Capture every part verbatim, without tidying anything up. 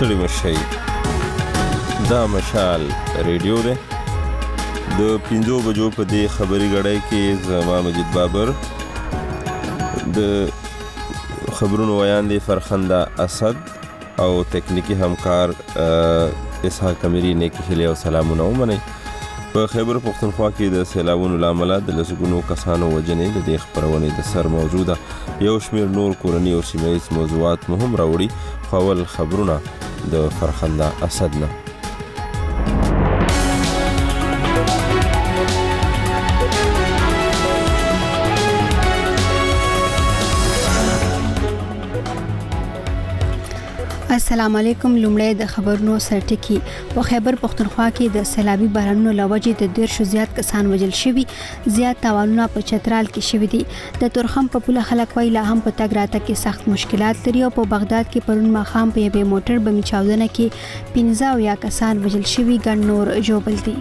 ستړي مشئ. دا مشال ریډیو دی. د پنځو بجو په دې خبري غړی کې زما مجید بابر، د خبرونو ویان دی فرخنده اسد او تکنیکی همکار اسحاق امیری. نیکی خیلی او سلامونه ومنئ. په خیبر پختونخوا کې د سیلابونو له امله د لسګونو کسانو وژنې د دې خپرونې د سر موضوع ده. یو شمېر نور کورني او سیمه ییز موضوعات مو هم راوړي، خو اول خبرونه د فرخنده اسد نه. السلام علیکم. لومړی د خبرونو سرټکی. په خیبر پختونخوا کې د سیلابي بارانونو له وجې د دیرشو زیات کسان وژل شوي، زیات تاوانونه په چترال کې شوي دي. د تورخم په پوله خلک وایي لا هم په تګ راتګ کې سخت مشکلات لري او په بغداد کې پرون ماښام په یوې موټر بمي چاودنه کې پنځه اویا کسان وژل شوي، ګڼ نور ژوبل دي.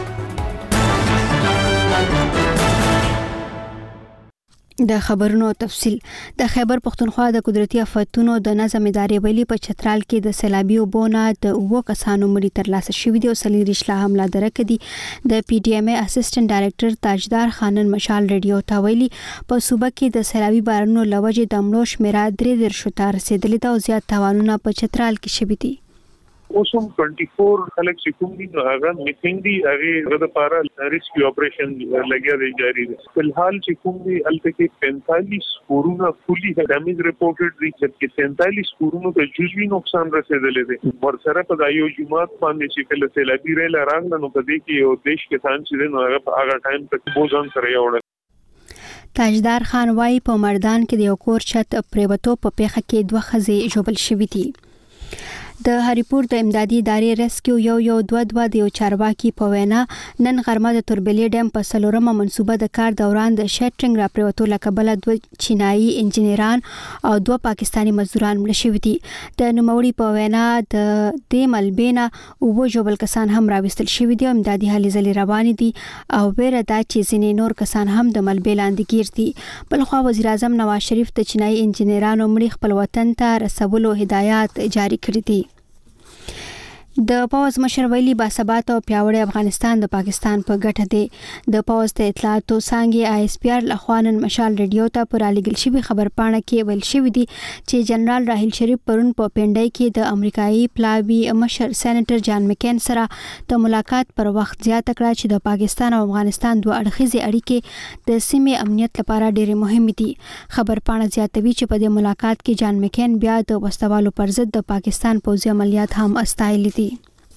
د خبرونو تفصیل. د خیبر پختونخوا د قدرتي آفتونو د نظم ادارې ویلي په چترال کې د سیلابي اوبونه د اوو کسانو مړي ترلاسه شوي دي او څلوېښت لا هم لا درک دي. د پی ډي ایم ای اسسټنټ ډایریکټر تاجدار خانن مشال ریډیو ته ویلي په صوبه کې د سیلابي بارانونو له وجې د مړو شمیره درې دېرشو ته رسېدلې ده او زیات تاوانونه په چترال کې شوي دي. اوسم چوبیس خلک چې کوم دي نو هغه میسنګ دي، هغه د لپاره ریسکیو اپریشن لګیا دی جاری دی. فلحال چې کوم دي الته کې پینتالیس کورونه فولي ډیمیج ریپورټډ دي، چې پینتالیس کورونو ته جزوي نقصان رسیدلی دی. ورسره په دایو جمعات باندې چې کله سیلابي ریل راغله نو په دې کې یو دیش کسان چې نو هغه په هغه ټایم ته بوزان سره یوړل. تاجدار خان وايي په مردان کې د یو کور چت پریوتو په پیخه کې دوه ښځې ژوبل شوي دي. د هریپور د امدادي ادارې ریسکیو یو یو دوه دوه د یو چارواکي په وینا نن غرمه د توربلې ډیم په څلورمه منصوبه د کار دوران د شټرنګ راپریوتو له کبله دوه چینایي انجینران او دوه پاکستانی مزدوران مړه شوي دي. د نوموړي په وینا د دې ملبې نه اووه ژوبل کسان هم راوستل شوي دي او امدادي هلې ځلې روانې دي او ویره ده چې ځینې نور کسان هم د ملبې لاندې ګیر دي. بلخوا وزیر اعظم نواز شریف د چینایي انجینرانو مړي خپل وطن ته رسولو هدایات جاری کړي دي. د پوز مشر ویلي باثبات او پیاوړی افغانستان د پاکستان په ګټه دی. د پوز د اطلاعاتو څانګې آی اس پی آر لخوانن مشال ریډیو ته پر الیګل شوی خبر پاڼه کې ویل شوی دی چې جنرال راحیل شریف پرون په پنډای کې د امریکایي پلاوی مشر سېنیټر جان مکین سره د ملاقات پر وخت زیاته کړه چې د پاکستان او افغانستان دوه اړخیزې اړیکې د سیمې امنیت لپاره ډېرې مهمې دي. خبر پاڼه زیاتوي چې په دې ملاقات کې جان مکین بیا د وسوالو پر ضد د پاکستان پوځي عملیات هم استایلي دي.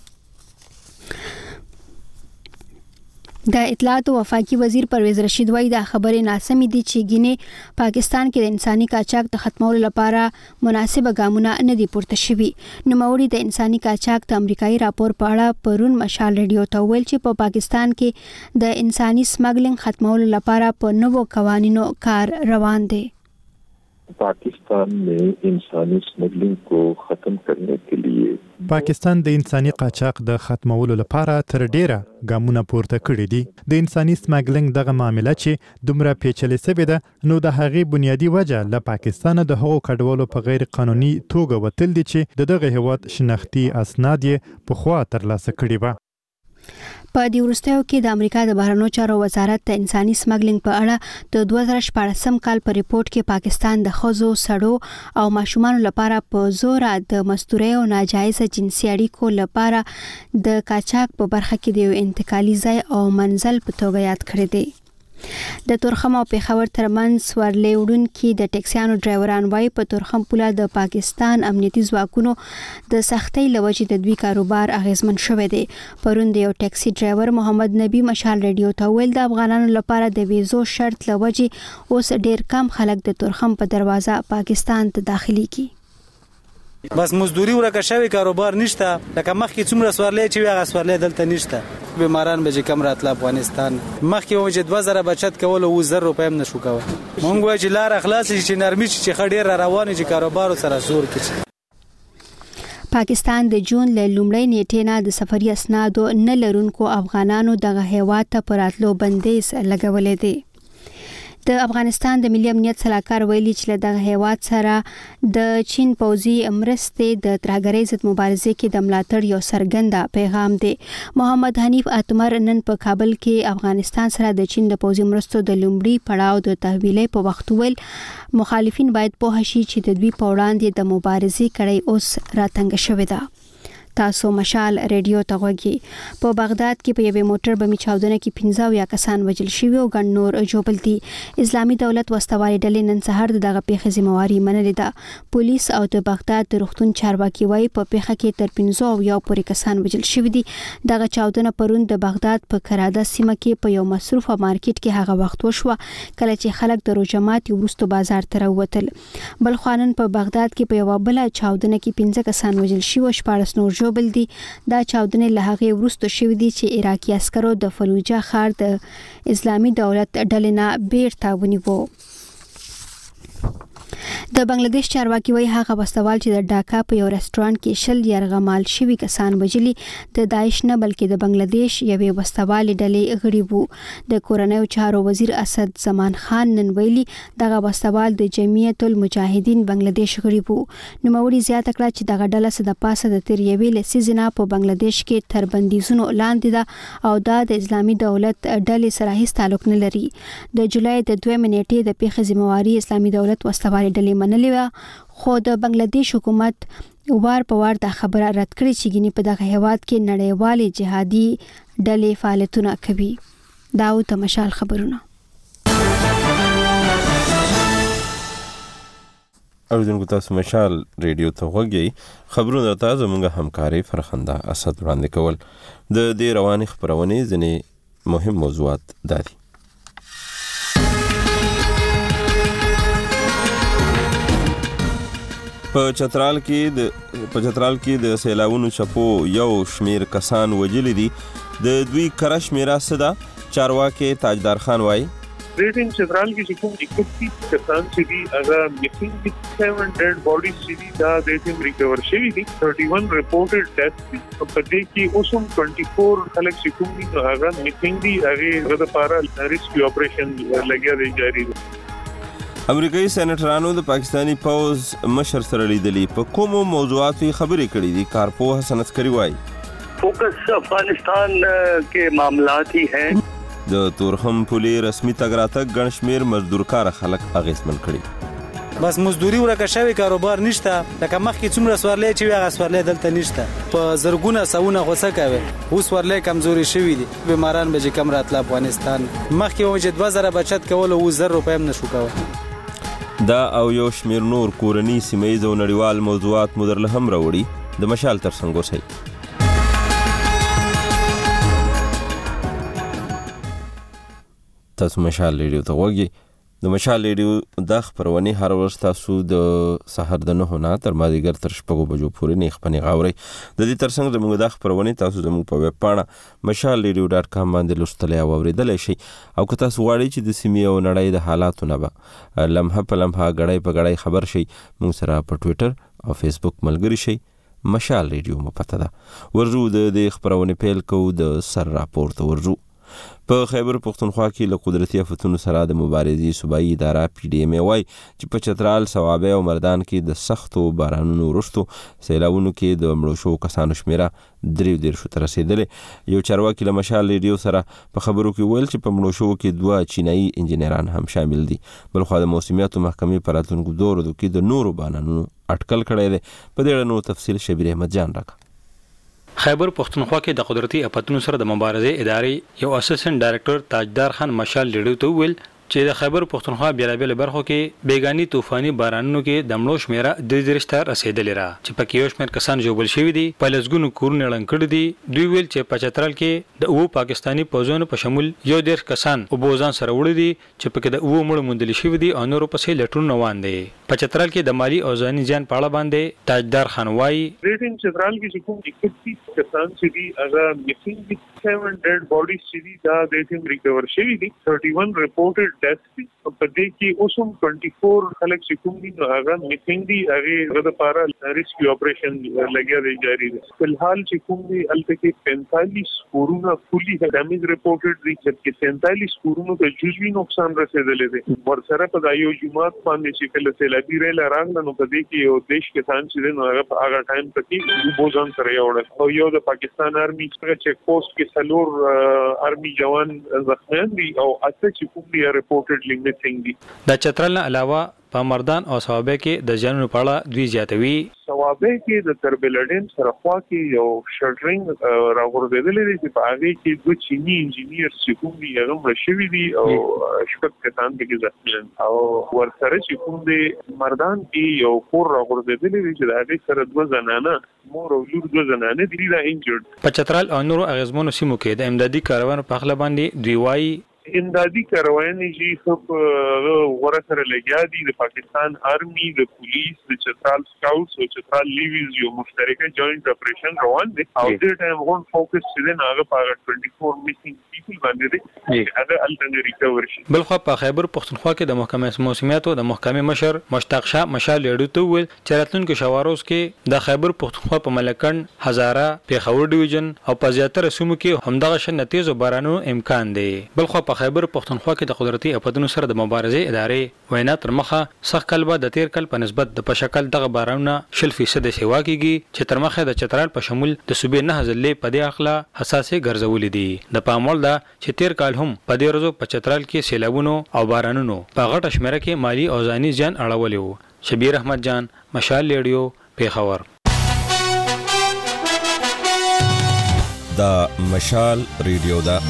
د اطلاعات او وفاقي وزیر پرویز رشید وایي دا خبرې ناسمې دي چې ګینه پاکستان کې د انساني قاچاق د ختمولو لپاره مناسبه ګامونه نه دي پورته شوي. نوموړي د انساني قاچاق د امریکایي راپور په اړه پرون مشال ریډیو ته ویل چې په پاکستان کې د انساني سمګلینګ ختمولو لپاره په نوو قوانینو کار روان دی. पाकिस्तान में इंसानी स्मगलिंग को ختم करने के लिए پاکستان د انساني قاچاق د ختمولو لپاره تر ډیره ګامونه پورته کړي دي. د انساني سمګلینګ دغه معاملې چې دومره پیچلې سوي ده نو د هغې بنیادی وجه له پاکستان د هغو کډوالو په غیر قانوني توګه وتل دي چې د دغه هیواد شناختي اسناد یې پخوا ترلاسه کړي وو. په دې وروستیو کې د امریکا د بهرنیو چارو وزارت د انساني سمګلینګ په اړه د دوه زره شپاړسم کال په ریپورت کې پاکستان د ښځو، سړو او ماشومانو لپاره په زوره د مزدورۍ او ناجایزه جنسي اړیکو لپاره د قاچاق په برخه کې د یو انتقالي ځای او منزل په توګه یاد کړی دی. د تورخم او پیښور ترمنځ سورلۍ وړونکي د ټیکسیانو ډرایوران وایي په تورخم پوله د پاکستان امنیتي ځواکونو د سختۍ له وجې د دوی کاروبار اغیزمن شوی دی. پرون د یو ټیکسي ډرایور محمد نبی مشال ریډیو ته ویل د افغانانو لپاره د ویزو شرط له وجې اوس ډیر کم خلک د تورخم په دروازه پاکستان ته داخلي کی. بس مزدوري ورکه شوی، کاروبار نشته. لکه مخکې څومره سوارلۍ چې وي هغه سوارلۍ دلته نشته. بیماران به چې کم راتله افغانستان. مخکې و چې دوه زره بچت کول او زر روپۍ هم نشو کولی. مونږ وایو چې لاره خلاص شي چې نرمي شي چې ښه ډېر را روان چې کاروبار سره زور کړي. پاکستان د جون له لومړۍ نیټې نه د سفري اسنادو نه لرونکو افغانانو دغه هیواد ته پر راتلو بندیز لګولې دی. د افغانستان د ملي امنیت سلاکار ویلي چې له دغه هیواد سره د چین پوځي مرستې د ترهګرۍ ضد مبارزې کې د ملاتړ یو څرګند پیغام دی. محمد حنیف اتمر نن په کابل کې افغانستان سره د چین د پوځي مرستو د لومړي پړاو د تحویلې په وخت ویل مخالفین باید پوه شي چې د دوی په وړاندې د مبارزې کړۍ اوس راتنګ شوې ده. تاسو مشال ریډیو ته غوږی. په بغداد کې په یوې موټر بمي چاودنه کې پنځه یا کسان وژل شوي او ګڼ نور ژوبل دي. اسلامي دولت وسوالې ډلې نن سهار دغه پیښې ذمہواري منلې ده. پولیس او د بغداد د روغتون چارواکي وایي په پیښه کې تر پنځه او یو پورې کسان وژل شوي دي. دغه چاودنه پرون د بغداد په کراده سیمه کې په یو مصروفه مارکیټ کې هغه وخت وشوه کله چې خلک د روجمات وروسته بازار ته راووتل. بل خوانن په بغداد کې په یو بل چاودنه کې پنځه کسان وژل شوي او شپاړس نور بل دي. دا چاودنې له هغې وروسته شوې دي چې عراقي عسکرو د فلوجه ښار د اسلامي دولت ډلې نه بیرته ونیوه. د بنگلاديش چارواکي وایي هغه وسوال چې د ډاکا په یو رستورانت کې شل یرغمال شوي کسان وژلي د داعش نه بلکې د بنگلاديش یوې وسوالې ډلې غړي وو. د کورنیو چارو وزیر اسد زمان خان نن ویلي دغه وسوال د جمعیت المجاهدین بنگلاديش غړي وو. نوموړي زیاته کړه چې دغه ډله څه د پاسه د تیر یوې لسیزې نه په بنگلاديش کې تر بندیزونو لاندې ده او دا د اسلامي دولت ډلې سره هیڅ تعلق نه لري. د جولای د دویمې نیټې د پیښې ذمہواري اسلامي دولت وسوالې ډلې منلې وه خو د بنگلاديش حکومت وار په وار دا خبره رد کړې چې ګینه په دغه هیواد کې نړیوالې جهادي ډلې فعالیتونه کوي. دا او تماشال خبرونه اوریدونکو تاسو مشال ریډیو ته غوږی. خبرونه تاسو زموږ همکاري فرخنده اسد وړاندې کول. د دې رواني خبرونه ځنې مهم موضوعات دي. په چترال کې د په چترال کې د سیلاوونو چپو یو شمیر کسان وژل دي. د دوی کره شمیره صدا چارواکي تاجدار خان وایي ریټینګ چترال کې چې کوم اکتیس کسان چې دي هغه میسنګ سیون ډیډ باډیز چې دي دا د دې ریکور شوي دي. ثرټي ون ریپورټډ ډیث په دې کې اوسم ټوئنټي فور خلک چې کوم دي هغه میسنګ دي هغه د لپاره ریسکیو اپریشن لګیا دی جاری دی. امریکایي سېنیټرانو د پاکستانی پوز مشر سره لیدلي په کومو موضوعاتو خبرې کړې دي. کارپوه حسن عسکری وایي फोकस अफगानिस्तान के मामलात ही हैं. د تورخم پولي رسمي تګ راتګ ګڼ شمېر مزدورکار خلک اغېزمن کړي. بس مزدوري ورکه شوی کاروبار نشته لکه مخکې څومره سوارلې چې هغه سوارلې دلته نشته. په زرګونه سونه غوسه کوي اوس ورلې کمزوري شوی دي. بیماران به کم راتله افغانستان مخکې و چې دوه زره بچت کول او زر روپۍ هم نشو کول. دا او یو شمیر نور کورنی سیمه‌یز او نړیوال موضوعات مدرله هم راوړي. د مشال تر څنګ اوسئ. تاسو مشال ریډیو ته غوږی. د مشال ریډیو د خبرونه هر ورځ تاسو د سحر د نه نه تر مازیګر تر شپږو بجو پورې نه خپنی غاوري. د دې تر څنګ زموږ د خبرونه تاسو زموږ په ویب پاڼه مشال ریډیو ډاټ کام باندې لوستلای او اوریدلای شئ. او که تاسو غواړئ چې د سیمې او نړۍ د حالاتو نه به لمحه په لمحه غړای په غړای خبر شئ موږ سره په ټوئیټر او فیسبوک ملګری شئ. مشال ریډیو مو پته ده. ورجو د خبرونه پیل کو د سر راپورته ورجو. په خیبر پختونخوا کې له قدرتي آفتونو سره د مبارزې صوبایي اداره پی ډی ایم وای چې په چترال ثوابه او مردان کې د سختو بارانونو وروسته سیلاوونو کې د مړو شو کسانو شمیره درې دېرشو ته رسېدلې. یو چارواکي له مشال ریډیو سره په خبرو کې ویل چې په مړو شو کې دوه چینایي انجینران هم شامل دي. بلخو د موسمیاتو محکمې په راتلونکو دوه ورځو کې د نورو بارانونو اټکل کړی دی. په دې اړه نو تفصیل شبیر احمد جان راکړه. خیبر پختونخوا کې د قدرتي آفتونو سره د مبارزې ادارې یو اسسټنټ ډایریکټر تاجدار خان مشال ریډیو ته ویل چې د خیبر پختونخوا بیلابیل برخو کې بیگانی طوفاني بارانونو کې د مړو شمیره درې دېرش ته رسیدلې را چې پکې یو شمېر کسان ژوبل شوي دي. په لسګونو کورونه ړنګ کړي دي. دوی ویل چې په چترال کې د اوو پاکستاني پوځونو په شمول یو دېرش کسان اوبو ځان سره وړي دي چې پکې د اوو مړو موندل شوي دي او نورو پسې لټون روان دي. په چترال کې د مالی او ځاني ځان په اړه باندې تاجدار خان وایي ریټینګ چترال کې کوم اکتیس کسان چې دي هغه میسنګ سیون ډیډ باډیز چې دي دا د دې ریکور شوي دي. ثرټي ون ریپورټډ ډیث په دې کې اوس هم چوبیس خلک چې کوم دي هغه میسنګ دي هغه د لپاره ریسکیو اپریشن لګیا دی جاری دی فلحال چې کوم دي الته کې پینتالیس کورونه فولي ډیمیج رپورټډ دي چې پینتالیس کورونو ته جزوي نقصان رسیدلی دی ورسره په دایو جمعات باندې چې کله سیلابي ریل راغله نو په دې کې یو دیش کسان چې نو هغه په هغه ټایم کې بوزان سره یوړل او یو د پاکستان آرمي څخه چیک پوسټ کې سلور آرمي جوان زخمیان دي او اته چې کوم دي رپورټډ لیمټینګ دي د چترال نه علاوه په مردان او ثوابه کې د جنونو په اړه دوی زیاتوي ثوابه کې د تربلډین سره خوا کې یو شټرینګ راغورځېدل دي چې په هغه کې دوه چینی انجینیر چې کوم دي هغه مشوي دي او شپږ کسان کې زخمیان او ورسره چې کوم دي مردان کې یو کور راغورځېدل دي چې هغه سره دوه زنانه مور او لور دوه زنانه دي دا انجرډ په چترال او نورو اغیزمنو سیمو کې د امدادي کاروان په خپل باندې دوی وايي امدادي کارواني چې خپ غوړه سره لګیا دي د پاکستان آرمي د پولیس د چترال سکاوټس او چترال لیویز یو مشترکه جوائنٹ اپریشن روان دي او د ټایم غون فوکس چې نه هغه په چوبیس میسنګ پیپل باندې دي هغه الټرنیټ ریکور شي بل خو په خیبر پختونخوا کې د محکمې موسمیاتو د محکمې مشر مشتاق شاه مشال لړو ته ویل چې راتلونکو شواروز کې د خیبر پختونخوا په ملکند هزاره پیښور ډیویژن او په زیاتره سیمو کې همدغه شنه تیز بارانو امکان دی بل خو په خیبر پختونخوا کې د قدرتي اپدونو سره د مبارزې ادارې وینا تر مخه سخت کلبه د تیر کال په نسبت د پشکل دغه بارانونه شل فیصد سیوا کیږي چې تر مخه د چترال په شمول د صوبې نه ځلې په دې اخلا حساسه ګرځولې دي د پامول دا چې تیر کال هم په دې ورځو په چترال کې سیلابونو او بارانونو په غټه شمیره کې مالی او ځاني زیان اړولې وو شبیر احمد جان مشال ریډیو پیښور دا مشال ریډیو دا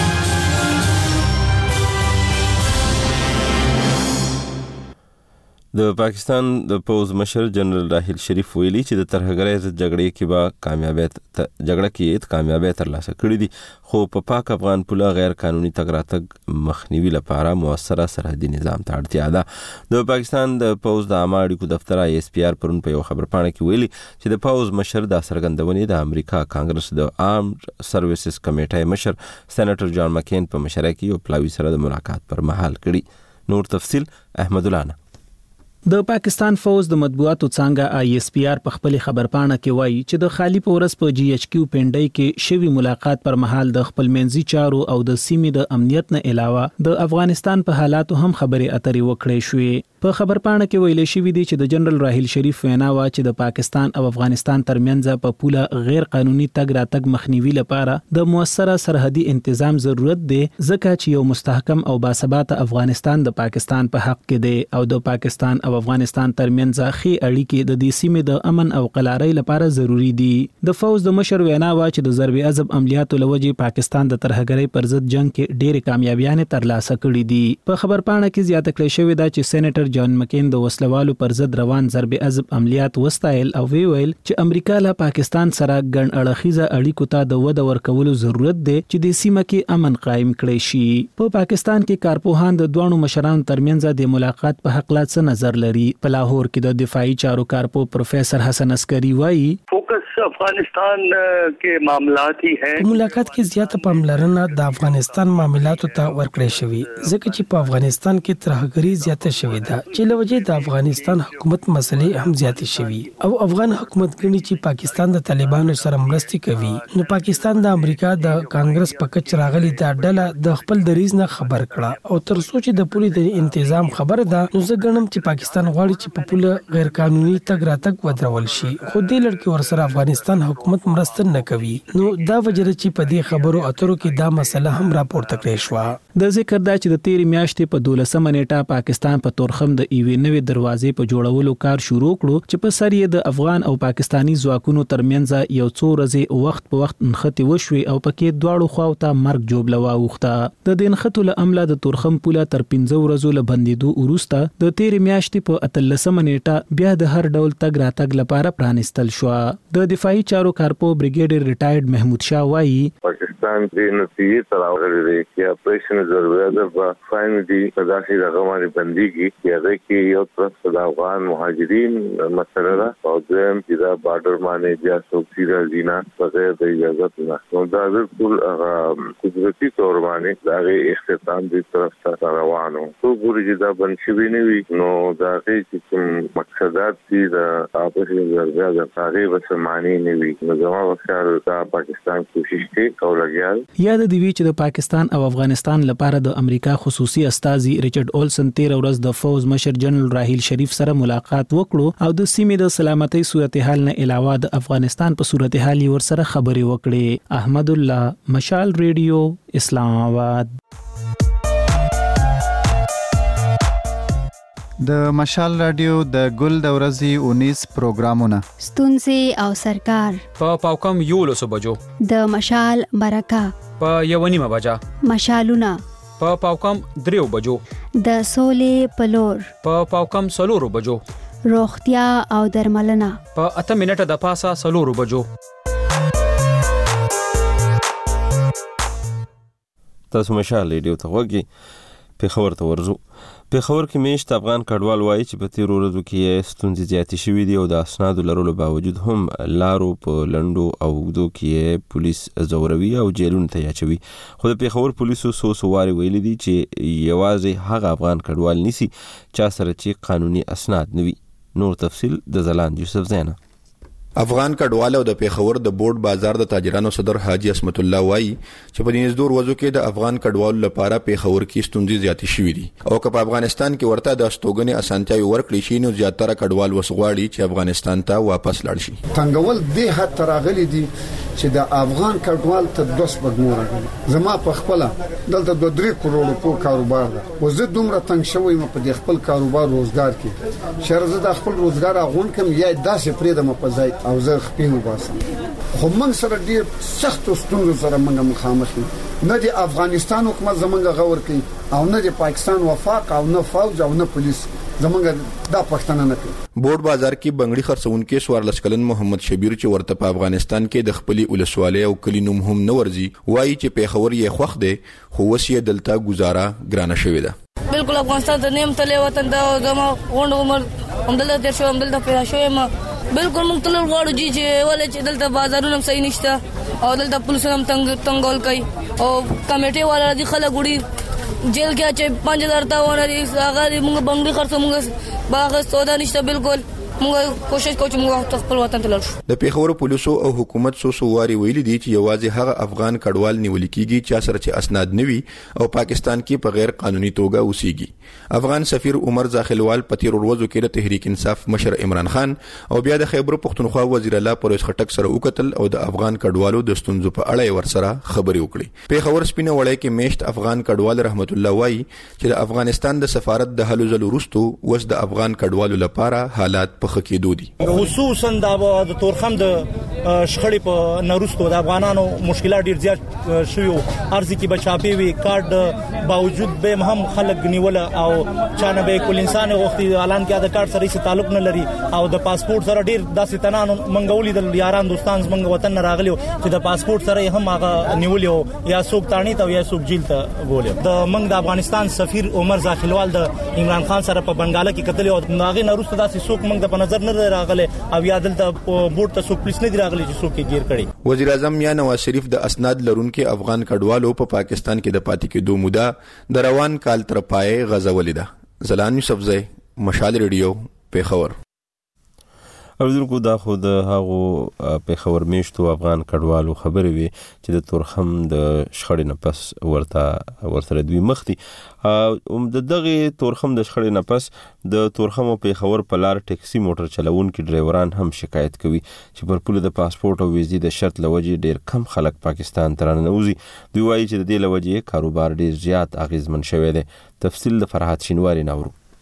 د پاکستان د پوز مشر جنرال راحیل شریف ویلي چې د ترهګرۍ ضد جګړې کې به کامیابیت جګړه کې کامیابی ترلاسه کړې دي خو په پاک افغان پوله غیر قانوني تګ راتګ مخنیوي لپاره موثره سرحدي نظام ته اړتیا ده د پاکستان د پوز د عامه اړیکو دفتر آی اس پی آر پرون په یو خبرپاڼه کې ویلي چې د پوز مشر د څرګندونې د امریکا کانګرس د آرم سرویسز کمیټې مشر سېنیټر جان مکین په مشره کې یو پلاوی سره د ملاقات پر مهال کړي نور تفصیل احمد الله د پاکستان فوز د مطبوعاتو څنګه آی اس پی آر په خپل خبرپاڼه کې وایي چې د خالی پورس په جی ایچ کیو پنډای کې شوی ملاقات پر مهال د خپل منځي چارو او د سیمې د امنیت نه علاوه د افغانستان په حالاتو هم خبرې اترې وکړې شوې په خبرپاڼه کې ویل شوی دی چې د جنرال راحیل شریف وینا وا چې د پاکستان او افغانستان ترمنځ په پوله غیر قانوني تګ راتګ مخنیوي لپاره د موثره سرحدي تنظیم ضرورت دی ځکه چې یو مستحکم او باثبات افغانستان د پاکستان په حق کې دی او د پاکستان او افغانستان ترمنځ ښې اړیکې د دې سیمې د امن او قلارۍ لپاره ضروری دي د فوز د مشر وینا وا چې د ضرب عضب عملیاتو لوجې پاکستان د ترهګرۍ پر ضد جنگ کې ډېرې کامیابیانې ترلاسه کړې دي په خبرپاڼه کې زیاته کړې شوې ده چې سېنیټر جان مکین د وسلوالو پر ضد روان ضرب عضب عملیات وستایل او وی ویل چې امریکا له پاکستان سره ګڼ اړخیزه اړیکو ته د وده ورکولو ضرورت دی چې د سیمه کې امن قائم کړي شي په پاکستان کې کارپوهان د دوه مشرانو ترمنځ د ملاقات په حق لا څه نظر لري په لاهور کې د دفاعي چارو کارپو پروفیسر حسن عسکری وایي فوکس افغانستان کې معاملات هي ہیں ملاقات کې زیاته پاملرنه د افغانستان معاملاتو ته ورکړې شوې ځکه چې په افغانستان کې ترهګري زیاته شوې ده چې لوجه د افغانستان حکومت مسلې هم زیاتې شوي او افغان حکومت ګڼي چې پاکستان د طالبانو سره مرستې کوي نو پاکستان د امریکا د کانګرس په کچ راغلي دا ډله د خپل دریز نه خبر کړه او تر څو چې د پولي د تنظیم خبر ده نو زه ګڼم چې پاکستان غواړي چې په پوله غیر قانوني تګ راتګ ودرول شي خو دې لړ ورسره افغانستان حکومت مرسته نه کوي نو دا وجه چې په دې خبرو اترو کې دا مسله هم راپورته کړې شو د ذکر دا چې د تیرې میاشتې په دولسمه نیټه پاکستان په تورخم د ایوې نوې دروازې په جوړولو کار شروع کړو چې په سر یې د افغان او پاکستانی ځواکونو ترمنځ یو څو ورځې وخت په وخت نښتې وشوي او پکې دواړو خواو ته مرګ جوړه واوښته د دې نښتو له امله د تورخم پوله تر پنځه ورځو له بندېدو وروسته د تیرې میاشتې په اتلسمه نیټه بیا د هر ډول تګ راتګ لپاره پرانستل شو د دفاعي چارو کارپو بریګیډیر ریټایرډ محمود شاه وایي پاکستان د نتیجې تر راغلی دی چې اپریشن ضرورت په فاین دی تداسي رغماني بنديږي چې هغه کې یو طرف د افغان مهاجرین مسله ده او دیم چې دا بارډر باندې بیا سوکسي راځينا بغیر د اجازه نه نو دا ټول قدرتي تور باندې دا اختتام دي طرف ته روانو ټول ګوري دا بنشوي نه وي نو دا چې کوم مقصدات دي د اپریشن ضرورت د هغه وسمانی نه وي نو زموږ وکړ دا پاکستان کوشش کوي او لګیال یاد دی چې د پاکستان او افغانستان لپاره د امریکا خصوصي استازي ریچارډ اولسن تیر ورځ د فوز مشر جنرال راهیل شریف سره ملاقات وکړو او د سیمې د سلامتۍ صورتحال نه علاوه د افغانستان په صورتحال ور سره خبرې وکړې. احمد الله، مشال ریډیو، اسلام آباد. د مشال رادیو د ګل د ورځې اونیس پروګرامونه ستونزې او سرکار په پاوکم یو لسو بجو د مشال برکه په یونیمه بجا مشالونه په پاوکم دریو بجو د سولې پلور په پاوکم سلورو بجو روغتیا او درملنه په اته منټه د پاسه سلورو بجو. تاسو مشال ریډیو ته وګورئ. پیښور ته ورځو. پیښور کې میشت افغان کډوال وایي چې په تیرو ورځو کې ستونزې زیاتې شوې دي او د اسنادو لرلو باوجود هم لارو په لنډو او اوږدو کې پولیس ځوروي او جیلونو ته اچوي. خو د پیښور پولیسو څو څو وارې ویلي دي چې یوازې هغه افغان کډوال نیسي چا سره چې قانوني اسناد نه وي. نور تفصیل د ځلاند یوسف زینه. افغان کډوال او د پیښور د بورډ بازار د تاجرانو صدر حاجی اسمت الله وایي چې په دې زور وځو کې د افغان کډوال لپاره پیښور کې ستونزې زیاتې شوې دي او که په افغانستان کې ورته د استوګنې اسانتیاوي ورکړي شي نو زیاتره کډوال وسغواړي چې افغانستان ته واپس لاړ شي. څنګهول دې حد تراغلي دي چې د افغان کډوال ته دوس بګمور زما په خپل دلته د درې کروڑ په کاروبار ده او زه دومره تنگ شوی م په خپل کاروبار روزګار کې شرزه د خپل روزګار اغون کوم یا داسې پرې د مپزای او زه خپل وباسم خو موږ سره ډیر سخت ستونزو سره موږ مخامخ یو. نه د افغانستان حکومت زمونږ غور کوي او نه د پاکستان وفاق او نه فوج او نه پولیس زمونږ دا پښتنه نه کوي. بورډ بازار کې بنگړي خرڅونکو سوارلس کلن محمد شبیر چې ورته په افغانستان کې د خپل ولسوالۍ او کلی نوم هم نه ورزي وایي چې پیښور یې خوخ دی خو وسیه دلته گزاره ګرانه شوې ده. بالکل افغانستان د نیم تلې وطن دا زما غونډ عمر همدلته تیر شو همدلته پیدا شوې ما بالکل موږ تل غواړو چې ولې چې دلته بازارونه هم صحیح نشته او دلته پولیس هم تنګ تنګول کوي او کمیټي والا دي خلک وړي جیل کې چې پنځه هزار تا ونري هغه موږ بنگړي خرڅو موږ باغ سودا نشته بالکل موږ کوشش کوو چې موږ خپل وطن ته لاړ شو. د پیښور پولیسو او حکومت سو سو واري ویلي دي چې یوازې هغه افغان کډوال نیول کیږي چې سره چې اسناد نوي او پاکستان کې په غیر قانوني توګه اوسيږي. افغان سفیر عمر زاخلوال په تیر ورځو کې د تحریک انصاف مشر عمران خان او بیا د خیبر پختونخوا وزیر الله پرویز خټک سره وکتل او د افغان کډوالو د ستونزو په اړه ور سره خبرې وکړي. پیښور سپینه وړای کې میشت افغان کډوال رحمت الله وایي چې د افغانستان د سفارت د هلو ځلو وروسته وس د افغان کډوالو لپاره حالات په خکېدو دي. خصوصا د تورخم د شخړې په نورستو د افغانانو مشکلات ډیر زیات شوي ارزي کې بچاپی وی کارت باوجود به هم خلک نیول او چانه به کول انسان غوښتي اعلان کې د کارت سره هیڅ تعلق نه لري او د پاسپورت سره ډیر داسې تنان منګولې د یاران دوستان زمنګ وطن راغلي چې د پاسپورت سره هم هغه نیول یا څوک تانی ته یا څوک جیل ته ګولې. د منګ د افغانستان سفیر عمر زاخلوال د عمران خان سره په بنگاله کې قتل او ناغي نورستو داسې څوک منګ د په نظر نه راغله او یا دلته بورډ ته څوک پولیس نه دی راغلی چې څوک یې گیر کړي. وزیر اعظم یا نواز شریف د اسناد لرونکو افغان کډوالو په پا پاکستان کې د پاتې کېدو موده د روان کال تر پای غزولې ده. زلان یوسف زئی، مشال ریډیو، پیښور. اوریدونکو دا خو د هغو پیښور میشتو افغان کډوالو خبرې وي چې د تورخم د شخړې نه پس ورته ورسره دوی مخ دي. ام د دغه تورخم د شخړې نه پس د تورخم او پیښور په لار ټیکسي موټر چلوونکي ډرایوران هم شکایت کوي چې پر پوله د پاسپورت او ویزې د شرط لوجې ډیر کم خلک پاکستان ته راننوځي. دوی وایي چې د دې لوجې کاروبار ډیر زیات اغیزمن شوی دی. تفصیل د فرحات شینواری ناورو.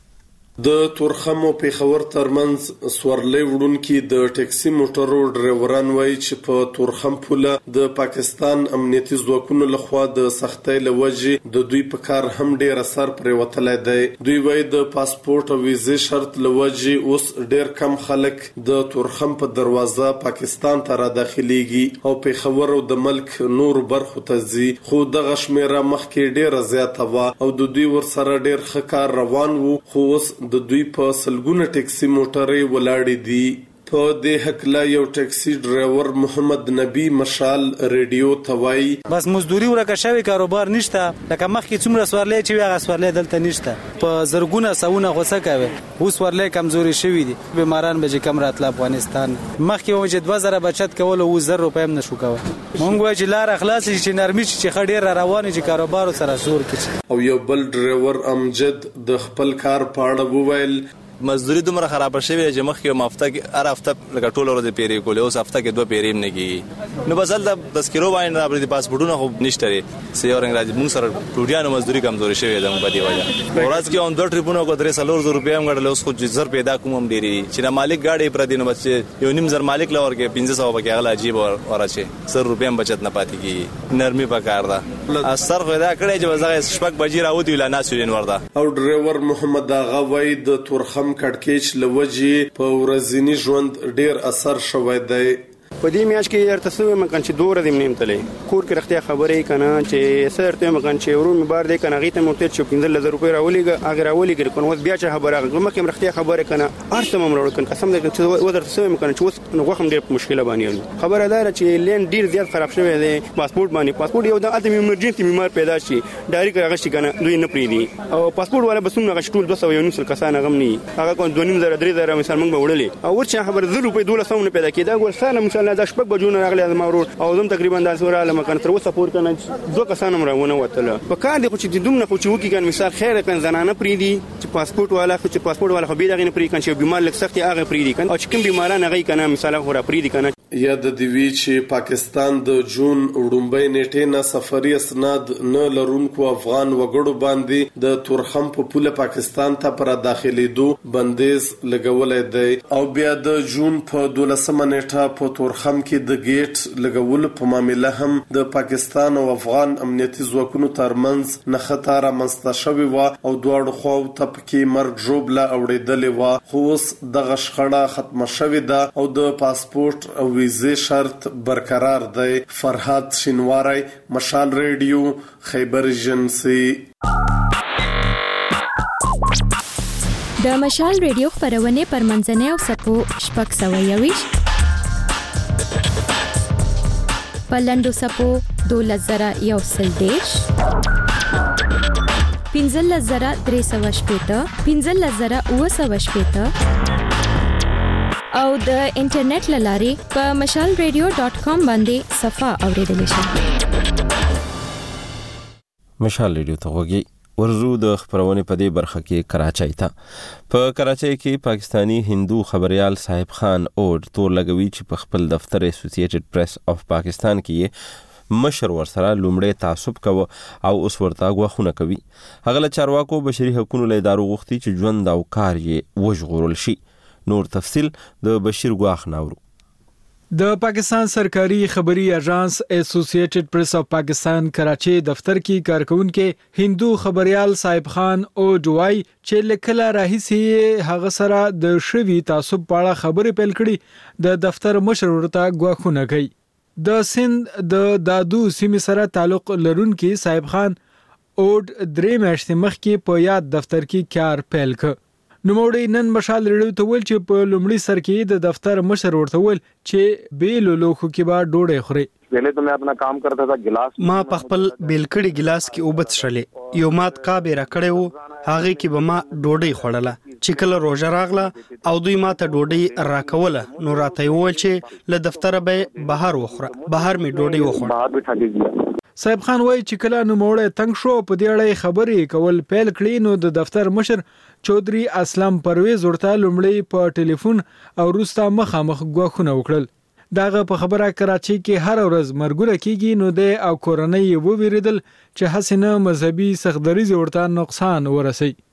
د تورخم او پیښور ترمنځ سورلۍ وړونکي د ټیکسي موټرو ډرایوران وایي چې په تورخم پوله د پاکستان امنیتي ځواکونو لخوا د سختۍ له وجې د دوی په کار هم ډیر اثر پرې وتلی دی. دوی وایي د پاسپورت او ویزې شرط له وجې اوس ډیر کم خلک د تورخم په دروازه پاکستان ته را داخليږي او پیښور او د ملک نور برخو ته ځي، خو دغه شمیره مخکې ډیره زیاته وه او د دوی ورسره ډیر ښه کار روان وو، خو اوس د دوی په سلګونه ټیکسي موټرې ولاړې دي. په دې حقله یو ټیکسي ډرایور محمد نبی مشال ریډیو ته وایي بس مزدوري ورکه شوی، کاروبار نشته، لکه مخکې څومره سورلۍ چې وي هغه سورلۍ دلته نشته. په زرګونه سوونه غوسه کوي، اوس سورلۍ کمزوري شوي دي، بیماران به چې کم راتله افغانستان. مخکې و چې دوه زره بچت کول او زر روپۍ هم نشو کولی. مونږ وایو چې لاره خلاص شي، چې نرمي شي، چې ښه ډېر را روان چې کاروبار سره زور کړي. او یو بل ډرایور امجد د خپل کار په اړه وویل مزدوري دومره خراب شوی چې مخکې مافته کې هر هفته لکه ټول ورځ پیری کولې، اوس هفته کې دوه پیری نه کیږي. نو بس د تذکرو باندې راځي، پاسپورتونه خو نشته لري، سې اورنګ راځي. موږ سره ټوډیانو مزدوري کمزوري شوی ده په دې وجه. ورځ کې اون دوه ټریپونه کو درې سلور زر روپیا هم غړل، اوس خو زر پیدا کوم هم ډیری چې مالک گاډي پر دینه بچ یو نیم زر مالک لور کې پنځه سو پکې غلا عجیب ورچه زر روپیا هم بچت نه پاتې کیږي. نرمي پکار ده، اثر خو دا کړی چې وزغه شپک بجې راوتی ولا ناسولین ورده. او ډرایور محمد اغا وای د تورخم کټکیچ وجې په ورځنی ژوند ډیر اثر شوی دی. په دې میاش کې ارته سوې مکان چې دوه ورځې نیم تلې کور کې رختیا خبرې کنه چې سرته مکان چې ورو می بار دې کنه غیته مونته چې پنځه زره روپۍ راولېګ هغه راولېګ کنه اوس بیا چې خبره هغه مکه رختیا خبره کنه ارته مم راول کنه قسم دې چې ودرته سوې مکان چې اوس نو غوښم ډېر مشکله باندې خبره ده چې لین ډیر زیات خراب شوی دی. پاسپورت باندې پاسپورت یو د ادمي ایمرجنسي بیمار پیدا شي ډایرکټ هغه شي کنه دوی نه پریدي او پاسپورت والا بسونه غشتول دوه سوه یو نیم سل کسان غم نه هغه کوم دوه نیم زره درې زره مثال موږ وړلې او ورچا خبره زر روپۍ دوله سوونه پیدا کېدا ګور سره مثال دا شپږ بجو راغلی د مورور او زم تقریبا د سوره لمه کنه تر اوسه پور کنه دوه کسان مرونه وتله په کار دی خو چې دومره خو چې وکی کنه مثال خیر کنه زنانه پریدي چې پاسپورت والا خو چې پاسپورت والا خو به دغه نه پری کنه چې بیمار لک سختي هغه پریدي کنه او چې کوم بیماران هغه کنه مثال خو را پریدي کنه. یا د دیوی چې پاکستان د جون وړومبۍ نیټې نه سفري اسناد نه لرونکو افغان وګړو باندې د تورخم په پوله پاکستان ته پر داخليدو بندیز لګولای دی او بیا د جون په دولسمه نیټه په تورخم کې د گیټ لګول په معاملې هم د پاکستان او افغان امنیتي ځواکونو ترمنځ نه خطر منځته شوی و او دواړو خو ته پکې مرګ جوړه اوریدلې و، خو اوس دغه شخړه ختمه شوې ده او د پاسپورت او ویزې شرط برقرار دی. فرهاد شینواری، مشال ریډیو، خیبر ایجنسی. د مشال ریډیو خبرونه پر منځنۍ او سپو شپږ سوه یویش پلندو سپو دولس زره یو سل دیش پنځلس زره درې سوه شپېته پنځلس زره اووه سوه شپېته او د انټرنیټ لارې په مشال ریډیو ډاٹ کام باندې صفه اوریدل شي. مشال ریډیو ته وګورئ. ورزو د خبرونه په دې برخه کې کراچۍ ته په کراچۍ کې پاکستانی هندو خبريال صاحب خان اور تور لګوي چې په خپل دفتر اسوسییټډ پریس اف پاکستان کې مشر ورسره لومړی تعصب کوي او اوس ورته غوښونه کوي. هغه له چارواکو بشري حقوقو له ادارو غوښتي چې ژوند او کار یې وژغورل شي. نور تفصیل د بشیر غواخ ناورو. د پاکستان سرکاري خبري اژانس اسوسییټډ پریس اف پاکستان کراچي دفتر کې کارکونکو هندو خبريال صاحب خان او جوای چې لیکل راهیسي هغه سره د شوی تعصب په اړه خبرې پیل کړي د دفتر مشر ورته غواخونه کوي. د سند د دادو سیمې سره تعلق لرونکي صاحب خان اوډ درې میاشتې مخکې په یاد دفتر کې کار پیل کړ. نوموړی نن مشال ریډیو ته ویل چې په لومړي سر کې د دفتر مشر ورته ویل چې بیلو لوخو کې به ډوډۍ خوري. پہلے تو میں اپنا کام کرتا تھا ګلاس ما په خپل بیلکړي ګلاس کې اوبت شړلې یو مات کابه را کړو هغه کې به ما ډوډۍ خوړله چې کله روزه راغله او دوی ما ته ډوډۍ راکوله نو راته ویل چې له دفتر به بهر وخوره بهر می ډوډۍ وخوره بهر بټا دیږي. صاحب خان وایي چې کله نوموړی تنگ شو په دې اړه خبرې کول پیل کړي نو د دفتر مشر چودري اسلام پرویز ورته لومړی په ټلیفون او وروسته مخامخ غوښونه وکړل. داغه په خبره کراچي کې هر ورځ مرګونه کیږي نو د او کورنۍ وو ویریدل چې حسنه مذهبي سختدریز ورته نقصان ورسي.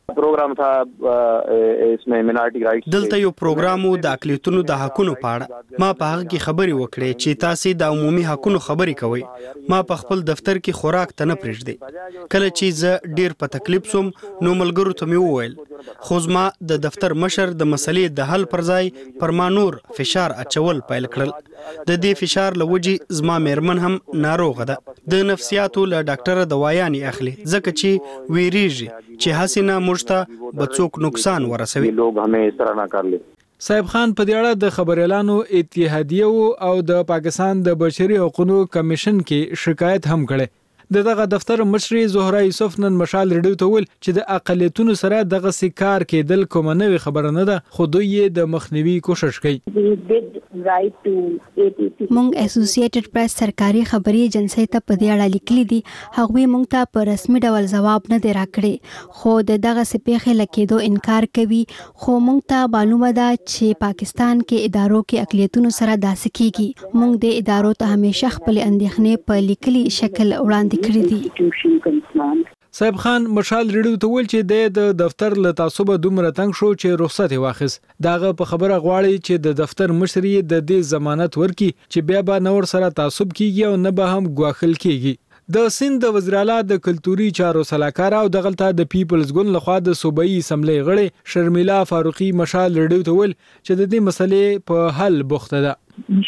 پروګرام تھا اسمه منارټي رائټس دلته یو پروګرام وو د اقلیتونو د حقونو په اړه. ما په هغه کې خبرې وکړې چې تاسو د عمومي حقونو خبرې کوئ. ما په خپل دفتر کې خوراک ته نه پرېږدي. کله چې زه ډیر په تکلیف سوم نو ملګرو ته مې وویل خو زما د دفتر مشر د مسلې د حل پر ځای پر ما نور فشار اچول پیل کړل. د دې فشار لوجې زما میرمن هم ناروغه ده. د نفسیاتو له ډاکټره دوايانې اخلي ځکه چې ویریږي چې حسینه مشته بڅوک نقصان ورسوي. لوگ ہمیں اس طرح نہ کر لے. صاحب خان په دې اړه د خبريالانو اتحادیه او د پاکستان د بشري حقوقو کمیشن کې شکایت هم کړي. دغه دفتر مشري زهرا یوسف نن مشال ریډیو ته ویل چې د اقلیتونو سره دغه سکار کېدل کومه نوې خبره نه ده خو دوی د مخنیوي کوشش کوي. مونږ اسوسییټډ پریس سرکاري خبري ایجنسی ته په دې اړه لیکلي دي. هغوی مونږ ته په رسمي ډول ځواب نه دی راکړی خو د دغه سپېخې لکېدو انکار کوي. خو مونږ ته معلومه ده چې پاکستان کې ادارو کې اقلیتونو سره داسې کیږي. مونږ د ادارو ته همیشه خپل اندېښنې په لیکلي شکل وړاندې صاحب خان مشال ریډیو ته ویل چې د دفتر له تعصب دومره تنګ شو چې رخصت واخیست. داغه په خبره غواړي چې د دفتر مشري د دې ضمانت ورکړي چې بیا به نور سره تعصب کیږي او نه به هم ګواخل کیږي. د سند د وزیر اعلی د کلتوري چارو سلاکار او دغلطه د پیپلز ګوند لخوا د صوبایي اسمبلی غړي شرمیلا فاروقی مشال ریډیو ته ویل چې د دې مسلې په حل بوخته ده.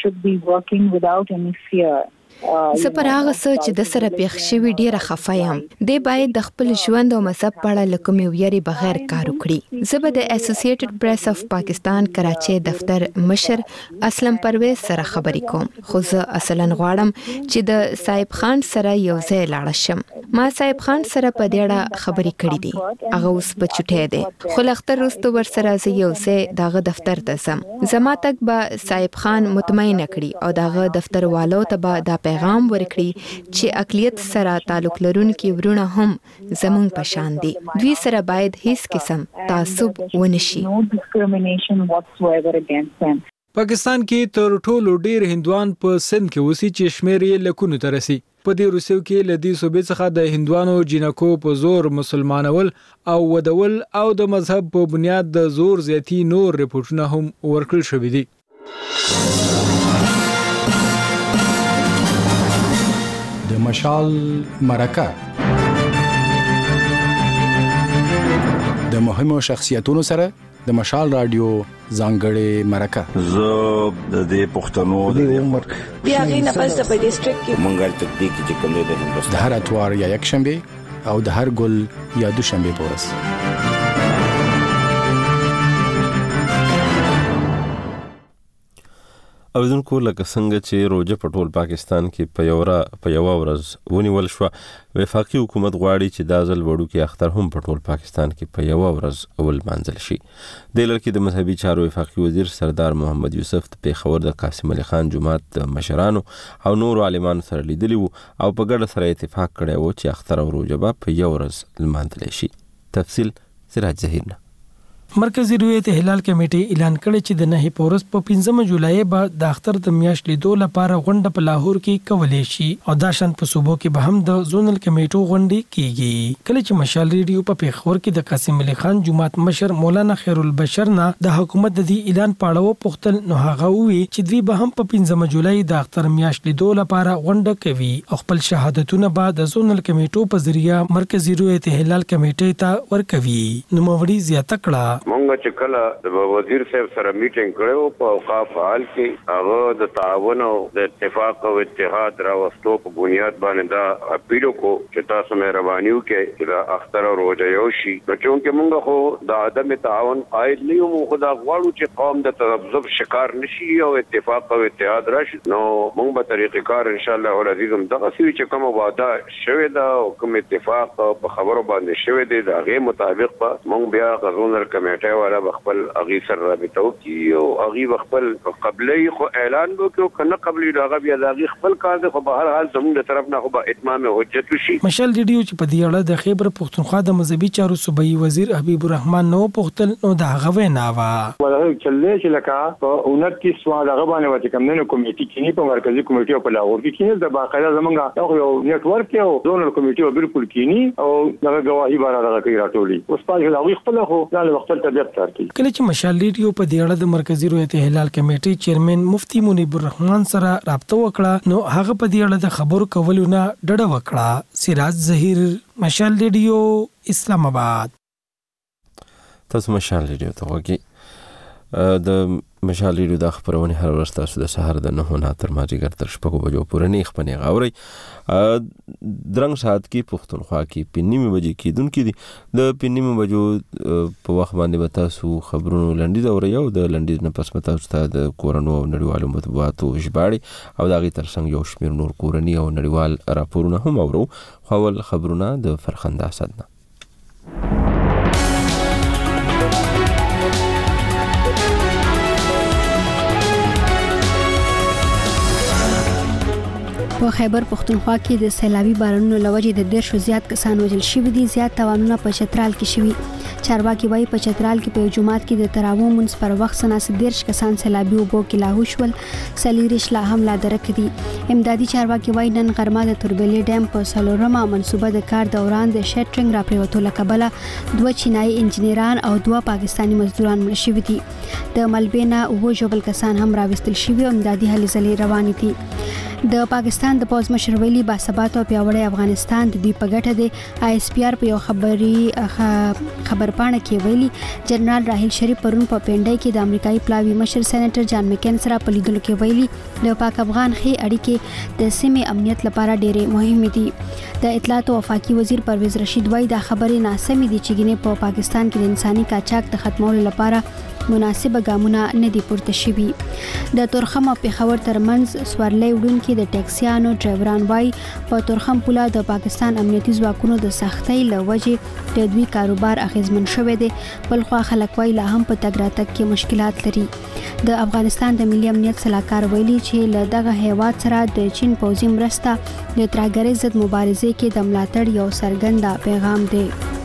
زه پر هغه څه چې د سره پیښ شوی ډیره خفه یم. دی باید د خپل ژوند او مذهب په اړه له کومې ویرې بغیر کار وکړي. زه به د اسوسییټډ پریس اف پاکستان کراچۍ دفتر مشر اسلم پرویز سره خبرې کوم خو زه اصلا غواړم چې د صاحب خان سره یو ځای لاړ شم. ما صاحب خان سره په دې اړه خبرې کړې دي. هغه اوس په چټۍ دی خو لختر وروسته ورسره زه یو ځای دغه دفتر ته ځم. زما تک به صاحب خان مطمئن کړي او دغه دفتر والو ته به دا پیغام ورکړي چې اقلیت سره تعلق لرونکي ورونه هم زمونږ په شان دي. دوی سره باید هیڅ قسم تعصب ونشي. پاکستان کې تر ټولو ډیر هندوان په سند کې وسی چې شمیر یې لکونو ته رسي. په دې روسیو کې لدی صوبې څخه د هندوانو جنکو په زور مسلمانول او ودول او د مذهب په بنیاد د زور زیاتی نور رپورټونه هم ورکړل شوې دي. د مشال مرکه د مهمو شخصیتونو سره د مشال رادیو ځانګړې مرکه. زه د دې پښتنو د عمر بیا غینه پس په ډیسټریکټ کې مونږه تدقیق چې کوم د هندوستان د هر اتوار یا یک شنبه او د هر ګل یا دوشنبه پورس. اوریدونکو لکه څنګه چې روزه په ټول پاکستان کې په یو را په یو ورځ ونیول شو، وفاقي حکومت غواړي چې دا ځل وړوکی اختر هم په ټول پاکستان کې په یو ورځ اول منځل شي. د لړ د مذهبي چارو وفاقي وزیر سردار محمد یوسف د پیښور د قاسم علي خان جماعت د مشرانو او نور عالمانو سره لیدلی وو او په ګډه سره اتفاق کړی وو چې اختر او روزه به په یو ورځ لمانځل شي. تفصیل سراج ظهیر. مرکزی رویت هلال کمیټې اعلان کړی چې د نهي پورس په پنځمه جولای به د اختر د میاشت لیدو لپاره غونډه په لاهور کې کولې شي او دا شان په صوبو کې به هم د زونل کمیټو غونډې کیږي. کله چې مشال ریډیو په پیښور کې د قاسم علي خان جماعت مشر مولانا خیر البشر نه د حکومت د دې اعلان پاړو پختل نو هغه وی چې دوی به هم په پنځمه جولای د اختر میاشت لیدو لپاره غونډه کوي او خپل شهادتونه به د زونل کمیټو په ذریعہ مرکزی رویت هلال کمیټې ته ورکوي. نو موري زیاته کړه مونږ چې کله د وزیر صاحب سره میټینګ کړو په اوقاف حال کې هغه د تعاون او د اتفاق او اتحاد راوستو په بنیاد باندې دا اپیل کو چې تاسو مهرباني وکړئ چې دا اختر او روزه یو شي. نو چې موږ خو د عدم تعاون قائل نه یو، موږ دا غواړو چې قوم د تذبذب شکار نشي او اتفاق او اتحاد راشي. نو موږ به طریقې کار ان شاء الله العزیز هم دغه څه چې کوم وعده شوی دا او کوم اتفاق په خبرو باندې شوی دی دا غي مطابق به موږ بیا غزونر کمیټه کمیټه والا خپل اغي سره رابطه وکي او اغي خپل قبلي خو اعلان وکړو کنه قبلي دغه بیا دغه خپل کار خو به هر حال زموږ طرف نه خو به اتمام حجت شي. مشال ریډیو چې په دې اړه د خیبر پختونخوا د مذهبي چارو صوبایي وزیر حبیب الرحمن نو پختل نو دا غوې ناوا ولر چلې چې لکه په انتیس سوال هغه باندې وته کوم نه کمیټي کینی په مرکزی کمیټي په لاهور کې کینی د باقاعده زمونږ یو نیټ ورک یو زونل کمیټي بالکل کینی او دغه گواهی بار دغه کوي راټولي اوس پاتې دا وی خپل خو دا وخت ته طبيعت ترتي کله چې مشال ریډیو په دې اړه د مرکزی رویت هلال کمیټي چیرمن مفتی منیب الرحمن سره رابطه وکړه نو هغه په دې اړه د خبرو کولو نه ډډه وکړه. سراج ظهیر، مشال ریډیو، اسلام آباد. تاسو مشال ریډیو ته وګورئ. د مشال ریډیو د خبرونه هر ورځ تاسو د سحر د نه نه تر ماجیګر تر شپږو بجو پورې نه خپنه غاوري درنګ ساعت کې پښتونخوا کې پنځمه بجې کېدونکې دي د پنځمه بجو په وخت باندې به تاسو خبرونو لنډیز اورئ او د لنډیز نه پس متاسو ته د کورونو او نړیوالو مطبوعاتو ژباړي او د غي ترڅنګ یو شمیر نور کورنی او نړیوال راپورونه هم اورو. خپل خبرونه د فرخنده اسد نه په خیبر پختونخوا کې د سیلابي بارانونو لوجې د ډېر شو زیات کسان وژل شوي دي. زیات تاوانونه په چترال کې شوي. چارواکي وایي په چترال کې په جمعات کې د تراویح منځ پر وخت سناس دیرش کسان سیلابي اوبو کې لاهو شول. سلیریش لا هم لا درک دي. امدادي چارواکي وایي نن غرمه د توربېلې ډیم په سلورمه منصوبه د کار دوران د شټرینګ راپریوتو لکبله دوه چینایي انجنیران او دوه پاکستانی مزدوران مړ شوي دي. د ملبې نه اووه ژوبل کسان هم راوستل شوي او امدادي هلې ځلې روانې دي. د پاکستان د پوز مشر ویلي باثبات او پیاوړی افغانستان د دوی په ګټه دی. آی اس پی آر په یو خبري خبرپاڼه کې ویلي جنرال راهیل شریف پرون په پینډای کې د امریکایي پلاوی مشر سېنیټر جان مکین سره په لیدلو کې ویلي د پاک افغان خې اړیکې د سیمې امنیت لپاره ډېرې مهمې دي. د اطلاعات او وفاقي وزیر پرویز رشید وایي دا خبرې ناسمې دي چې ګینه په پاکستان کې د انساني قاچاق د ختمولو لپاره مناسبه ګامونه نه دي پورته شوي. د تورخم او پیښور ترمنځ سوارلۍ وډونکو د ټیکسیانو ډرایوران وایي په تورخم پوله د پاکستان امنیتي ځواکونو د سختۍ له وجې د دوی کاروبار اغیزمن شوی دی. بلخوا خلک وایي لا هم په تګ راتګ کې مشکلات لري. د افغانستان د ملي امنیت سلاکار ویلي چې له دغه هیواد سره د چین پوځي مرسته د ترهګرۍ ضد مبارزې کې د ملاتړ یو څرګند پیغام دی.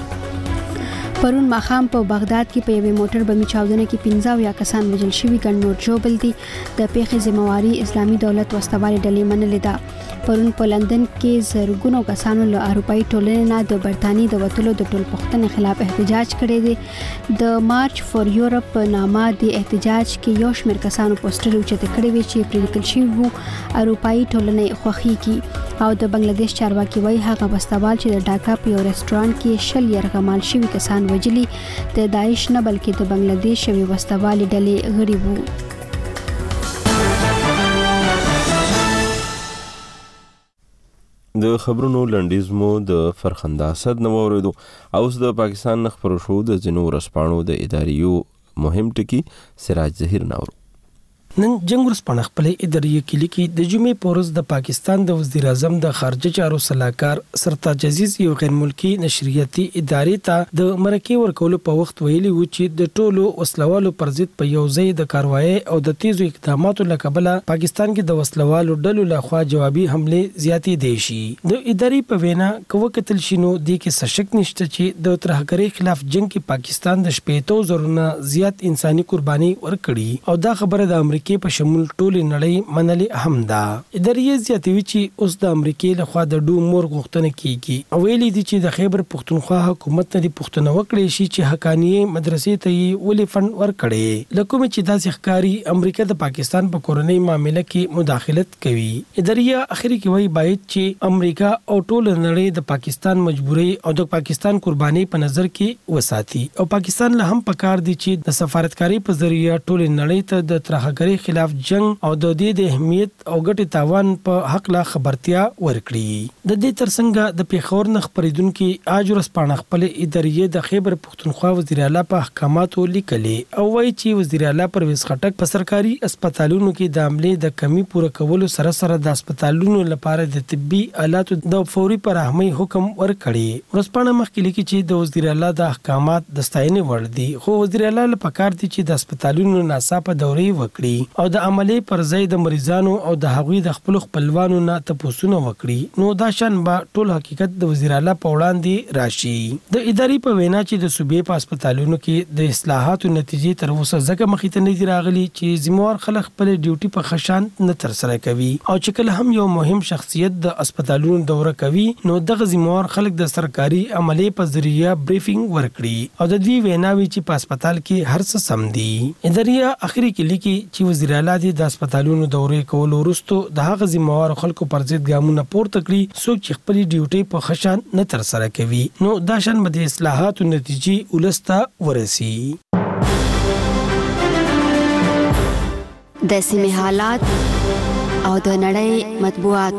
پرون ماخام په بغداد کې په یوې موټر بمي چاودنه کې پنځه یا کسان وژل شوي ګڼ نور ژوبل دي. د پیښې ذمہواري اسلامي دولت وسوالې ډلې منلې ده. پرون په لندن کې زرګونو کسانو له اروپאי ټولنې نه د برتانی د وټلو د ټول پښتنې خلاف احتجاج کړی دی. د مارچ فور یورپ په نامه د احتجاج کې یو شمېر کسانو پوسټر اوچت کړی وی چې پریکل شوی وو اروپאי ټولنې خوخي کی او د بنگلاديش چارواکي وایي هغه وسوال چې د ډاکا په یو رستورانت کې شل يرغمال شوی کسان وجلی د داعش نه بلکې د بنگلاديش وی وسوالي ډلې غړي وو. د خبرونو لنډیز مو د فرخنده اسد نو اوریدو. اوس د پاکستان خبرو شو د جنو رسپانو د اداریو مهم ټکی سراج ظهیر ناورو. نن جنگ ورسپانه خپل اداري کلی کې د جمعې پورز د پاکستان د وزیر اعظم د خارجه چارو صلاحکار سرتاج عزیز یو غیر ملکی نشریاتي ادارې ته د مرکه ورکول په وخت ویلي و چې د ټولو وسلوالو پر ضد په یو ځای د کاروایی او د تیزو اقداماتو لکبله پاکستان کې د وسلوالو ډلو لخوا جوابي حمله زیاتې دي شي. د ادارې په وینا کوه کتل شینو د کې سشک نشته چې د ترهګرۍ خلاف جنگ کې پاکستان د شپېتو زرونه زیات انساني قرباني ورکړي او دا خبره د امریکا کې په شمول ټول نړۍ منلې هم ده. ادارې زیاتوي چې اوس د امریکا لخوا د ډو مور غوښتنه کیږي او ویلي دي چې د خیبر پختونخوا حکومت ته د پښتنو وکړي شي چې حقاني مدرسې ته یې ولې فند ورکړي لکه چې داسې ښکاری امریکا د پاکستان په کورنۍ معاملې کې مداخلت کوي. ادارې اخري کې وایي باید چې امریکا او ټول نړۍ د پاکستان مجبوري او د پاکستان قرباني په نظر کې وساتي او پاکستان له هم پکار دي چې د سفارتکاري په ذریعہ ټول نړۍ ته د ترهګرۍ نړۍ خلاف جنگ او د دې د اهمیت او ګټې تاوان په حق لا خبرتیا ورکړي. د دې ترڅنګ د پیښور نه خبرېدونکو اجر سپانه خپل ادارې د خیبر پختونخوا وزیر اعلی په احکاماتو لیکلي او وایي چې وزیر اعلی پرویز خټک په سرکاري هسپتالونو کې د عملې د کمی پوره کولو سره سره د هسپتالونو لپاره د طبي آلاتو د فوري پراهمۍ حکم ورکړي. ورسپانه مخکې لیکي چې د وزیر اعلی د احکامات د ستاینې وړ دي، خو وزیر اعلی له پکار دي چې د هسپتالونو ناڅاپه دورې وکړي او د عملې پر ځای د مریضانو او د هغوی د خپل خپلوانو نه تپوسونه وکړي. نو دا شان به ټول حقیقت د وزیر اعلی په وړاندې راشي. د ادارې په وینا چې د صوبې په هسپتالونو کې د اصلاحاتو نتیجې تر اوسه ځکه مخې ته نه دي راغلي چې ذمہوار خلک خپل ډیوټي په خشان نه ترسره کوي او چې کله هم یو مهم شخصیت د هسپتالونو دوره کوي نو دغه ذمہوار خلک د سرکاري عملې په ذریعہ بریفینګ ورکړي او د دې ویناوي چې په هسپتال کې هر څه سم دي. ادارې اخري کې لیکي چې وزیر اعلی د هسپتالونو دورې کولو وروسته د هغه ذمہوار خلکو پر ضد ګامونه پورته کړي څوک چې خپل ډیوټي په خشان نه ترسره کوي. نو دا شان به د اصلاحاتو نتیجې ولسته ورسي. د سیمې حالات او د نړۍ مطبوعات.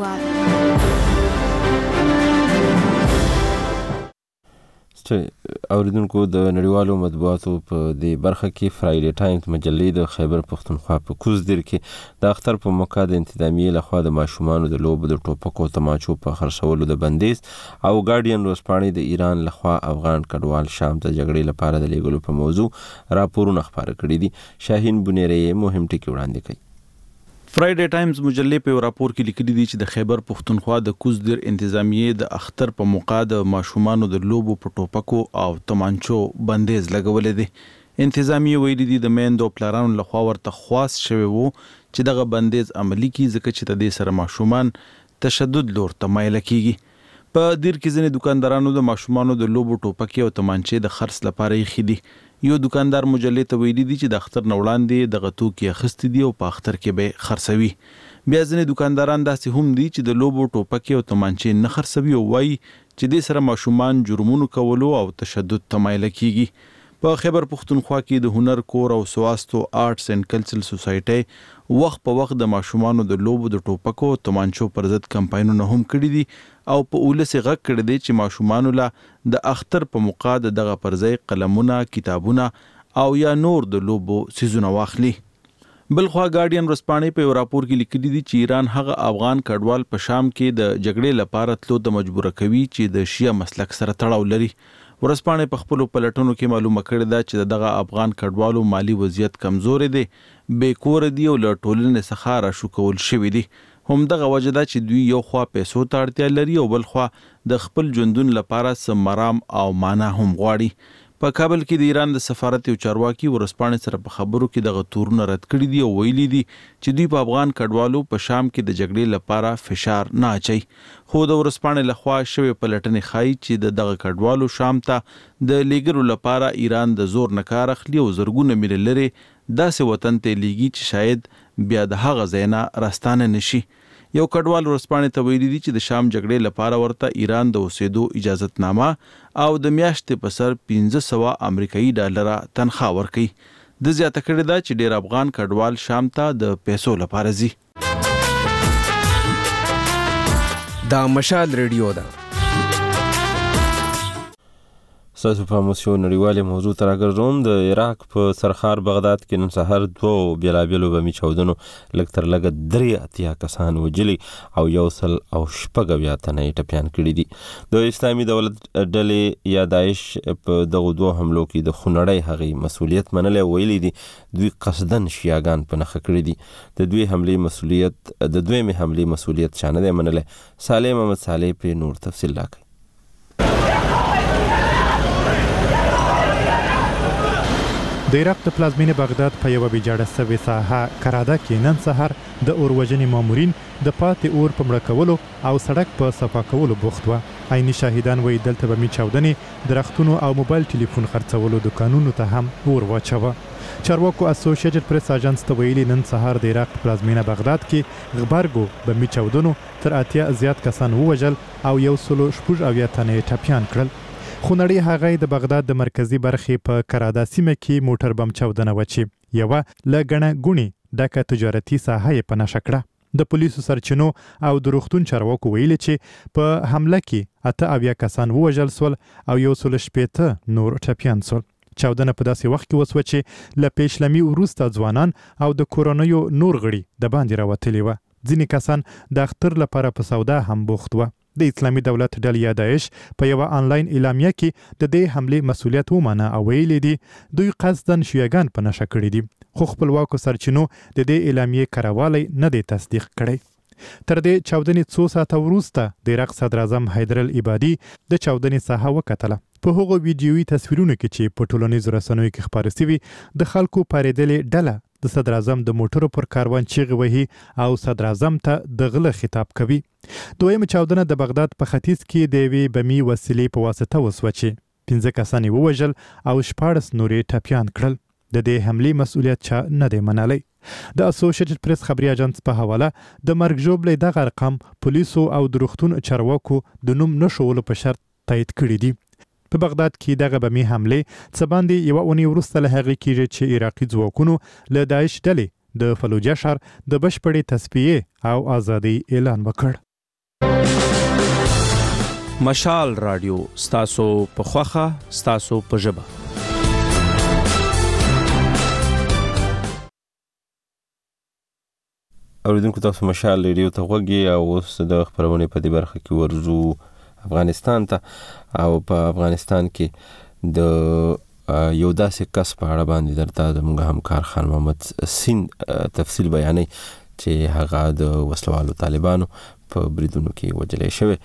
اوریدونکو د نړیوالو مطبوعاتو په دې برخه کې فرایډے ټایمز مجلې د خیبر پختونخوا په کوزدر کې د اختر په موقع د انتظامیې لخوا د ماشومانو د لوبو د ټوپکو تماچو په خرڅولو د بندیز او ګارډین ورځپاڼې د ایران لخوا افغان کډوال شام ته جګړې لپاره د لیږلو په موضوع راپورونه خپاره کړي دي. شاهین بنيري مهم ټکی وړاندې کوي. فرایډے ټایمز مجلې په راپور کې لیکلي دي چې د خیبر پختونخوا د کوزدر انتظامیې د اختر په موقع د ماشومانو د لوبو په ټوپکو او تمانچو بندیز لګولې دي. انتظامیې ویلي دي د میندو پلارانو لخوا ورته خواست شوی وو چې دغه بندیز عملی کړي ځکه چې د دې سره ماشومان تشدد لور ته مایل کیږي. په دیر کې ځینې دکاندارانو د ماشومانو د لوبو ټوپکې او تمانچې د خرڅ لپاره یې خېدي. یو دکاندار مجلې ته ویلي دي چې د اختر نه وړاندې دغه توکي اخیستي دي او په اختر کې به خرڅوي. بیا ځینې دکانداران داسې هم دي چې د لوبو ټوپکې او تمانچې نه خرڅوي او وایي چې دې سره ماشومان جرمونو کولو او تشدد ته مایل کیږي. په خیبر پختونخوا کې د هنر کور او سواستو آرټس اینڈ کلچرل سوسایټي وخت په وخت د ماشومانو د لوبو د ټوپکو او تمانچو پر ضد کمپاینونه هم کړي دي او په اولس غږ کړی دی چې ماشومانو له د اختر په موقع د دغه پر ځای قلمونه، کتابونه او یا نور د لوبو سیزونه واخلي. بلخوا ګارډین ورځپاڼې په یو راپور کې لیکلي دي چې ایران هغه افغان کډوال په شام کې د جګړې لپاره تلو ته مجبور کوي چې د شیعه مسلک سره تړاو لري. ورځپاڼې په خپلو پلټنو کې معلومه کړې ده چې دغه افغان کډوالو مالی وضعیت کمزورې دی، بې کوره دي او له ټولنې څخه راشوکول شوي دي. همدغه وجه ده چې دوی یو خوا پیسو ته اړتیا لري او بل خوا د خپل ژوندون لپاره څه مرام او معنا هم غواړي. په کابل کې د ایران د سفارت یو چارواکي ورځپاڼې سره په خبرو کې دغه تورونه رد کړي دي او ویلي دي چې دوی په افغان کډوالو په شام کې د جګړې لپاره فشار نه اچي. خو د ورځپاڼې لخوا شوې پلټنې ښایي چې د دغه کډوالو شام ته د لیږلو لپاره ایران د زور نه کار اخلي او زرګونه میله لرې داسې وطن ته لیږي چې شاید بیا د هغه ځای نه راستانه نشي. یو کډوال ورځپاڼې ته ویلي دي چې د شام جګړې لپاره ورته ایران د اوسېدو اجازتنامه او د میاشتې په سر پنځه سوه امریکایي ډالره تنخواه ورکوي. د زیاته کړې ده چې ډېر افغان کډوال شام ته د پیسو لپاره ځي. دا مشال ریډیو ده. ستاسو په موسیو نړیوالې موضوع ته راګرځوم. د عراق په سرخار بغداد کې نن سهار دوو بېلابېلو بمي چاودنو لږ تر لږه درې اتیا کسان وژلي او یو سل او شپږ اویا تنه یې ټپیان کړي دي. د اسلامي دولت ډلې یا داعش په دغو دوو حملو کې د خونړۍ هغې مسؤلیت منلی او ویلي دي دوی قصدن شیعاګان په نښه کړي دي. د دوی حملې مسؤلیت د دویمې حملې مسؤلیت چا نه دی منلی. صالح محمد صالح پرې نور تفصیل راکوي. د عراق د پلازمینې بغداد په یوه ویجاړه سوې ساحه کراده کې نن سهار د اور وژنې مامورین د پاتې اور په مړه کولو او سړک په صفا کولو بوخت وه. عیني شاهدان وایي دلته بمي چاودنې درختونو او موبایل ټلیفون خرڅولو دوکانونو ته هم اور واچوه. چارواکو اسوسییټډ پریس اژانس ته ویلي نن سهار د عراق په پلازمینه بغداد کې غبرګو بمي چاودنو تر اتیا زیات کسان ووژل او یو سلو شپږ اویا تنه یې ټپیان کړل. خونړۍ هغې د بغداد د مرکزي برخې په کرادا سیمه کې موټر بم چاودنه وه چې یوه له ګڼه ګوڼې ډکه تجارتي ساحه یې په نښه کړه. د پولیسو سرچینو او د روغتون چارواکو ویلي چې په حمله کې اته اویا کسان ووژل سول او یو سل شپېته نور ټپیان سول. چاودنه په داسې وخت کې وسوه چې له پیشلمي وروسته ځوانان او د کورنیو نور غړي د باندې راوتلي وه. ځینې کسان د اختر لپاره په سودا هم بوخت وه. د اسلامي دولت ډلې یا داعش په یوه آنلاین اعلامیه کې د دې حملې مسؤلیت ومانه او ویلي دي دوی قصداً شیعهګان په نښه کړي دي، خو خپلواکو سرچینو د دې اعلامیې کرهوالی نه دی تصدیق کړی. تر دې چاودنې څو ساعته وروسته د عراق صدر اعظم حیدر العبادي د چاودنې ساحه وکتله. په هغو ویډیویي تصویرونو کې چې په ټولنیزو رسنیو کې خپاره سوي د خلکو پارېدلې ډله د صدر اعظم د موټرو پر کاروان چیغې وهي او صدر اعظم ته د غله خطاب کوي. دویمه چاودنه د بغداد په ختیځ کې د یوې بمي وسیلې په واسطه وسوه چې پنځه کسان یې ووژل او شپاړس نور یې ټپیان کړل. د دې حملې مسؤلیت چا نه دی منلی. د اسوسییټډ پریس خبري اژانس په حواله د مرګ ژوبلې دغه ارقام پولیسو او د روغتون چارواکو د نوم نه ښوولو په شرط تایید کړي دي. په بغداد کې دغه بمي حملې څه باندې یوه اونۍ وروسته له هغې کېږي چې عراقي ځواکونو له داعش ډلې د فلوجه ښار د بشپړې تصفیې او ازادۍ اعلان وکړ. مشال رادیو ستاسو په خوښه ستاسو په ژبه. اوریدونکو تاسو مشال رادیو ته غوږی او اوس د خبرونې په دې برخه کې ورزو افغانستان ته او په افغانستان کې د یو داسې کس په اړه باندې درته زموږ همکار خان محمد سین تفصیل بیانوي چې هغه د وسلوالو طالبانو په بریدونو کې وژلی شوی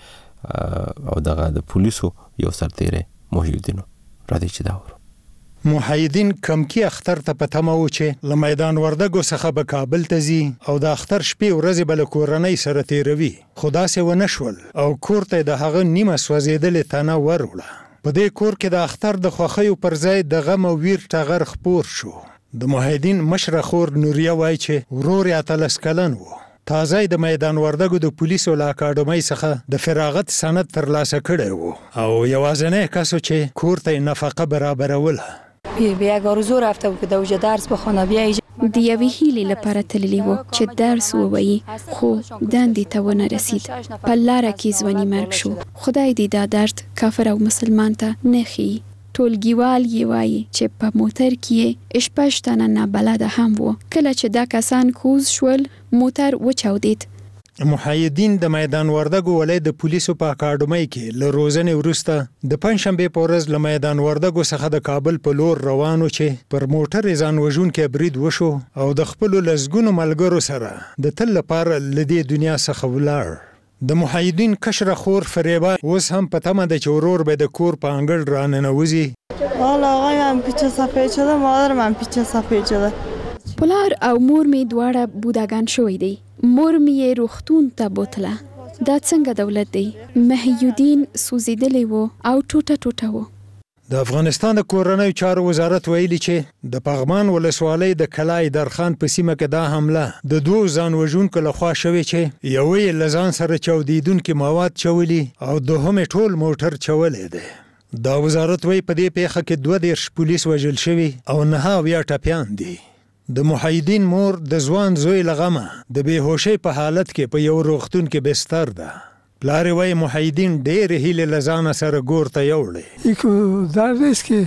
او دغه د پولیسو یو سرتیری محیالدین راځي چې دا ورو. محیالدین کمکی اختر ته په تمه و چې له میدان وردګو څخه به کابل ته ځي او د اختر شپې ورځې به له کورنۍ سره تیروي، خو داسې ونه شول او کور ته د هغه نیمه سوځېدلې تنه وروړه. په دې کور کې د اختر د خوښیو پر ځای د غم او ویر ټغر خپور شو. د محیالدین مشره خور نوریه وایي چې ورور یې اتلس کلن و. تازه د میدان وردګو د پولیسو له اکاډمۍ څخه د فراغت سند ترلاسه کړی و او یوازینی کس چې کور ته نفقه برابروله. بیا ګارزو رفته بود که دوجه درس بخونه بیا د یوې هیلې لپاره تللی و چې درس ووایي، خو دندې ته ونه رسید. په لاره کې ځواني مرګ شو. خدای دې دا درد کافر او مسلمان ته نه ښیي. ټولګیوال یې وایي چې په موټر کې شپږ تنه نابلده هم و. کله چې دا کسان کوز شول موټر وچاودید. محیالدین د میدان وردګو ولایت د پولیسو په اکاډمۍ کې له روزنې وروسته د پنجشنبې په ورځ له میدان وردګو څخه د کابل په لور روانو چې پر موټر یې ځان وژونکی برید وشو او د خپلو لسګونو ملګرو سره د تل لپاره له دې دنیا څخه ولاړ. د محیالدین کشره خور فریبا اوس هم په تمه ده چې ورور به د کور په انګړ راننوځي. والا آقای من پیچ سفید شده، مادر من پیچ سفید شده. پلار او مور می دواړه بوداګان شوی دی. مور می یې روغتون ته بوتله. دا څنګه دولت دی؟ محیالدین سوځېدلی و او ټوټه ټوټه و. د افغانستان د کورنیو چارو وزارت ویلي چې د پغمان ولسوالۍ د کلای درخان په سیمه کې دا حمله د دوه ځان وژونکو لخوا شوې چې یو یې له ځان سره چاودیدونکي مواد چولي او دوهم یې ټول موټر چولی دی. دا وزارت وایي په دې پیښه کې دوه دېرش پولیس وژل شوي او نهه اویا ټپیان دي. د محیالدین مور د ځوان زوی له غمه د بېهوشۍ په حالت کې په یو روغتون کې بستر ده. پلار یې وایي محیالدین ډېرې هیلې له ځانه سره ګور ته یوړې. درد است که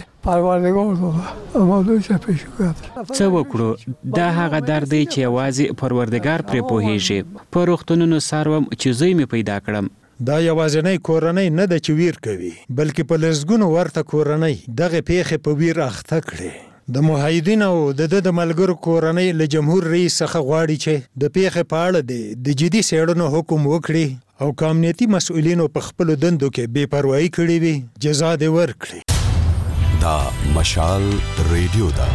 پروردگار موضوع څه پیش کړ. څه وکړو؟ دا هغه درد دی چې یوازې پروردګار پرې پوهیږي. په روغتونونو څاروم چې زوی مې پیدا کړم. دا یوازینی کورنۍ نه ده چې ویر کوي، بلکې په لسګونو ورته کورنۍ دغه پیښې په ویر اخته کړي. د محیالدین او د د ملګرو کورنۍ له جمهور رئیس څخه غواړي چې د پیښې په اړه د جدي څېړنو حکم وکړي او که امنیتي مسؤلینو په خپلو دندو کې بې پروایي کړې وي جزا دې ورکړي. دا مشال ریډیو ده.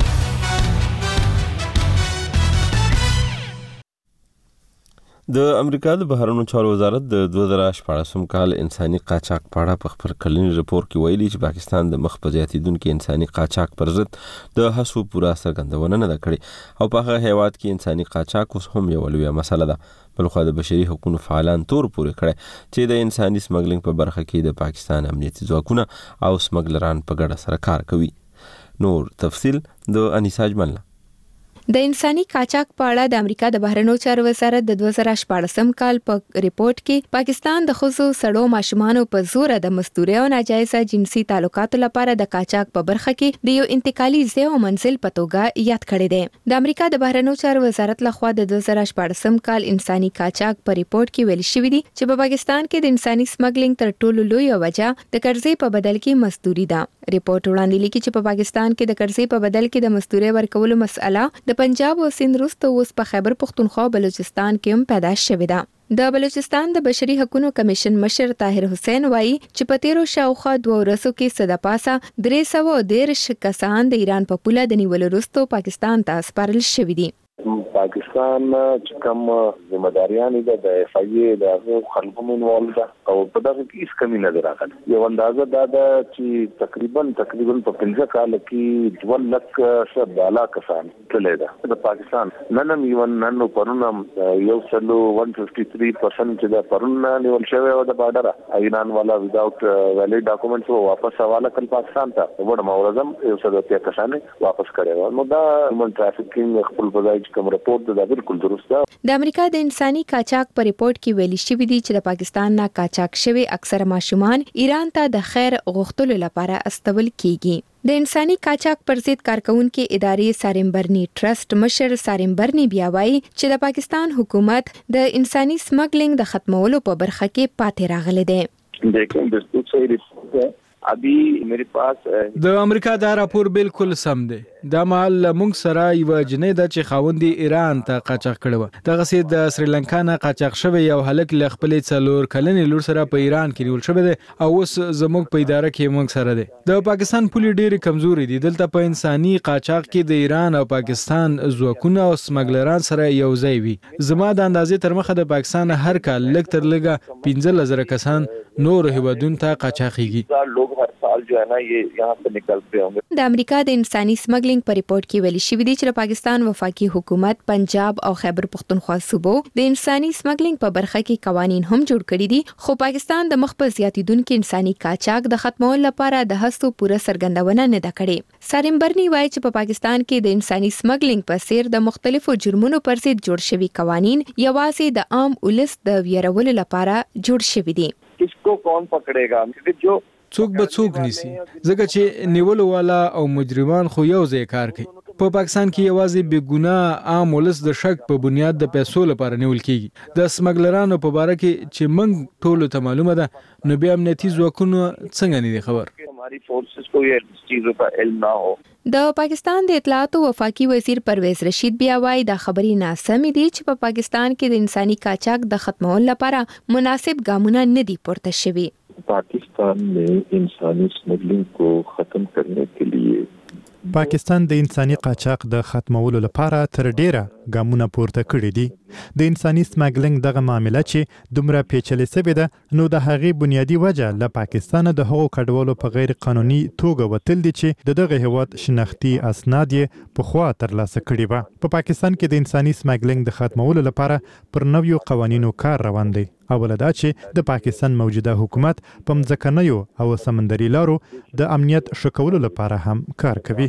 د امریکا د بهرنیو چارو وزارت د دوه زره شپاړسم کال انساني قاچاق په اړه په خپل کلني رپورت کې ویلي چې پاکستان د مخ په زیاتېدونکي انساني قاچاق پر ضد د هڅو پوره څرګندونه نه ده کړې او په هغه هیواد کې انساني قاچاق اوس هم یوه لویه مسله ده. بلخوا د بشري حقوقو فعالان تور پورې کړی چې د انساني سمګلینګ په برخه کې د پاکستان امنیتي ځواکونه او سمګلران په ګډه سره کار کوي. نور تفصیل د انیسا اجمل. د انساني قاچاق په اړه د امریکا د بهرنیو چارو وزارت د دوه زره شپږم کال په ریپورت کې پاکستان د ښځو سړو ماشومانو په زور د مزدورۍ او ناجایزه جنسي تعلقاتو لپاره د قاچاق په برخه کې د یو انتقالي ځای او منزل په توګه یاد کړی دی. د امریکا د بهرنیو چارو وزارت لخوا د دوه زره شپږم کال انساني قاچاق په ریپورت کې ویل شوی دی چې په پاکستان کې د انساني سمګلینګ تر ټولو لوی وجه د قرضې په بدل کې مزدوري ده. ریپورت وړاندې لیکي چې په پاکستان کې د قرضې په بدل کې د مزدوري ورکولو مسأله د پنجاب او سند وروسته اوس په خیبر پختونخوا او بلوچستان کې هم پیدا شوې ده. د بلوچستان د بشري حقوقو کمیشن مشر طاهر حسین وایي چې په تیرو شاوخوا دوه ورځو کې صدپاسه درې سوه دېرش کسان د ایران په پوله د نیولو وروسته پاکستان ته سپارل شوي دي. پاکستان چې کوم ځمېداریان دي د اف ای ای د خلکو منوال ده او په دغه کې هیڅ کمی نه راغله. یو اندازه دا ده چې تقریبا تقریبا په پنځه کال کې دوه لک څخه بالا کسان تللی ده د پاکستان نن هم یو نن پرون یو سلو one fifty-three percent چې د پرون نیول شوی او د بارډر ایران والا وداوت ویلید ډاکومنټس واپس حواله کړ پاکستان ته. وړ مورزم یو څه د کسان واپس کړي نو دا من ټرافیکینګ خپل بځای کوم رپورت دا بالکل درست ده. د امریکا د انساني قاچاق په ریپورت کې ویلي شوی دی چې د پاکستان نه قاچاق شوی اکثره ماشومان ایران ته د خیر غوښتلو لپاره استول کیږي. د انساني قاچاق پر ضد کارکونکو ادارې سارمبرني ټرست مشر سارمبرني بیا وایي چې د پاکستان حکومت د انساني سمګلینګ د ختمولو په برخه کې پاتې راغلی دی. دیکھیں بالکل صحیح ریپورت ہے. ابھی میرے پاس د امریکا دا راپور بالکل سم دی. دا مال موږ سره یو جنې د چې خاوندې ایران ته قاچاق کړو. دغه سي د سریلانکا نه قاچاق شوی یو هلک ل خپل څلور کلنې لور سره په ایران کې نیول شوی دی او اوس زموږ په اداره کې موږ سره دی. د پاکستان پولیس ډېری کمزوري دي. دلته په انساني قاچاق کې د ایران او پاکستان ځواکونه او سمګلران سره یو ځای وي. زما د اندازې تر مخه د پاکستان هر کال لږ تر لږه پنځه زره کسان نور هیوادونو ته قاچاقيږي. हर साल जो है ना ये यहाँ से निकलते होंगे. د امریکا د انساني سمګلینګ په ریپورت کې ویلي شوی دی چې د پاکستان وفاقي حکومت پنجاب او خیبر پختونخوا صوبو د انساني سمګلینګ په برخه کې قوانين هم جوړ کړي دي خو پاکستان د مخ په زیاتیدونکو انساني قاچاق د ختمولو لپاره د هڅو پوره څرګندونه نه ده کړې. سارمبرني وایي چې په پاکستان کې د انساني سمګلینګ په څیر د مختلفو جرمونو پر ضد جوړ شوي قوانين یوازې د عام ولس د ویرولو لپاره جوړ شوي دي. کسکو کون پکړेगा جو څوک به څوک نیسي ځکه چې نیولو والا او مجرمان خو یو ځای کار کوي. په پاکستان کې یوازې بې ګناه عام ولس د شک په بنیاد د پیسو لپاره نیول کیږي. د سمګلرانو په باره کې چې موږ ټولو ته معلومه ده نو بیا امنیتي ځواکونو څنګه نه دي خبر. हमारी फोर्सेस को ये चीजों का इल्म ना हो. د پاکستان د اطلاعات او وفاقي وزیر پرویز رشید بیا وايي دا خبري ناسمې دي چې په پاکستان کې د انساني قاچاق د ختمولو لپاره مناسب ګامونه نه دي پورته شوي. पाकिस्तान में इंसानी स्मगलिंग को खत्म करने के लिए پاکستان د انساني قاچاق د ختمولو لپاره تر ډیره ګامونه پورته کړي دي. د انساني سمګلینګ دغه معاملې چې دومره پیچلې سوې ده نو د هغې بنیادی وجه له پاکستان د هغو کډوالو په غیر قانوني توګه وتل دي چې د دغه هیواد شناختي اسناد یې پخوا ترلاسه کړي وه. په پاکستان کې د انساني سمګلینګ د ختمولو لپاره پر نویو قوانینو کار روان دی. اوله دا چې د پاکستان موجوده حکومت په مځکنیو او سمندري لارو د امنیت ښه کولو لپاره هم کار کوي.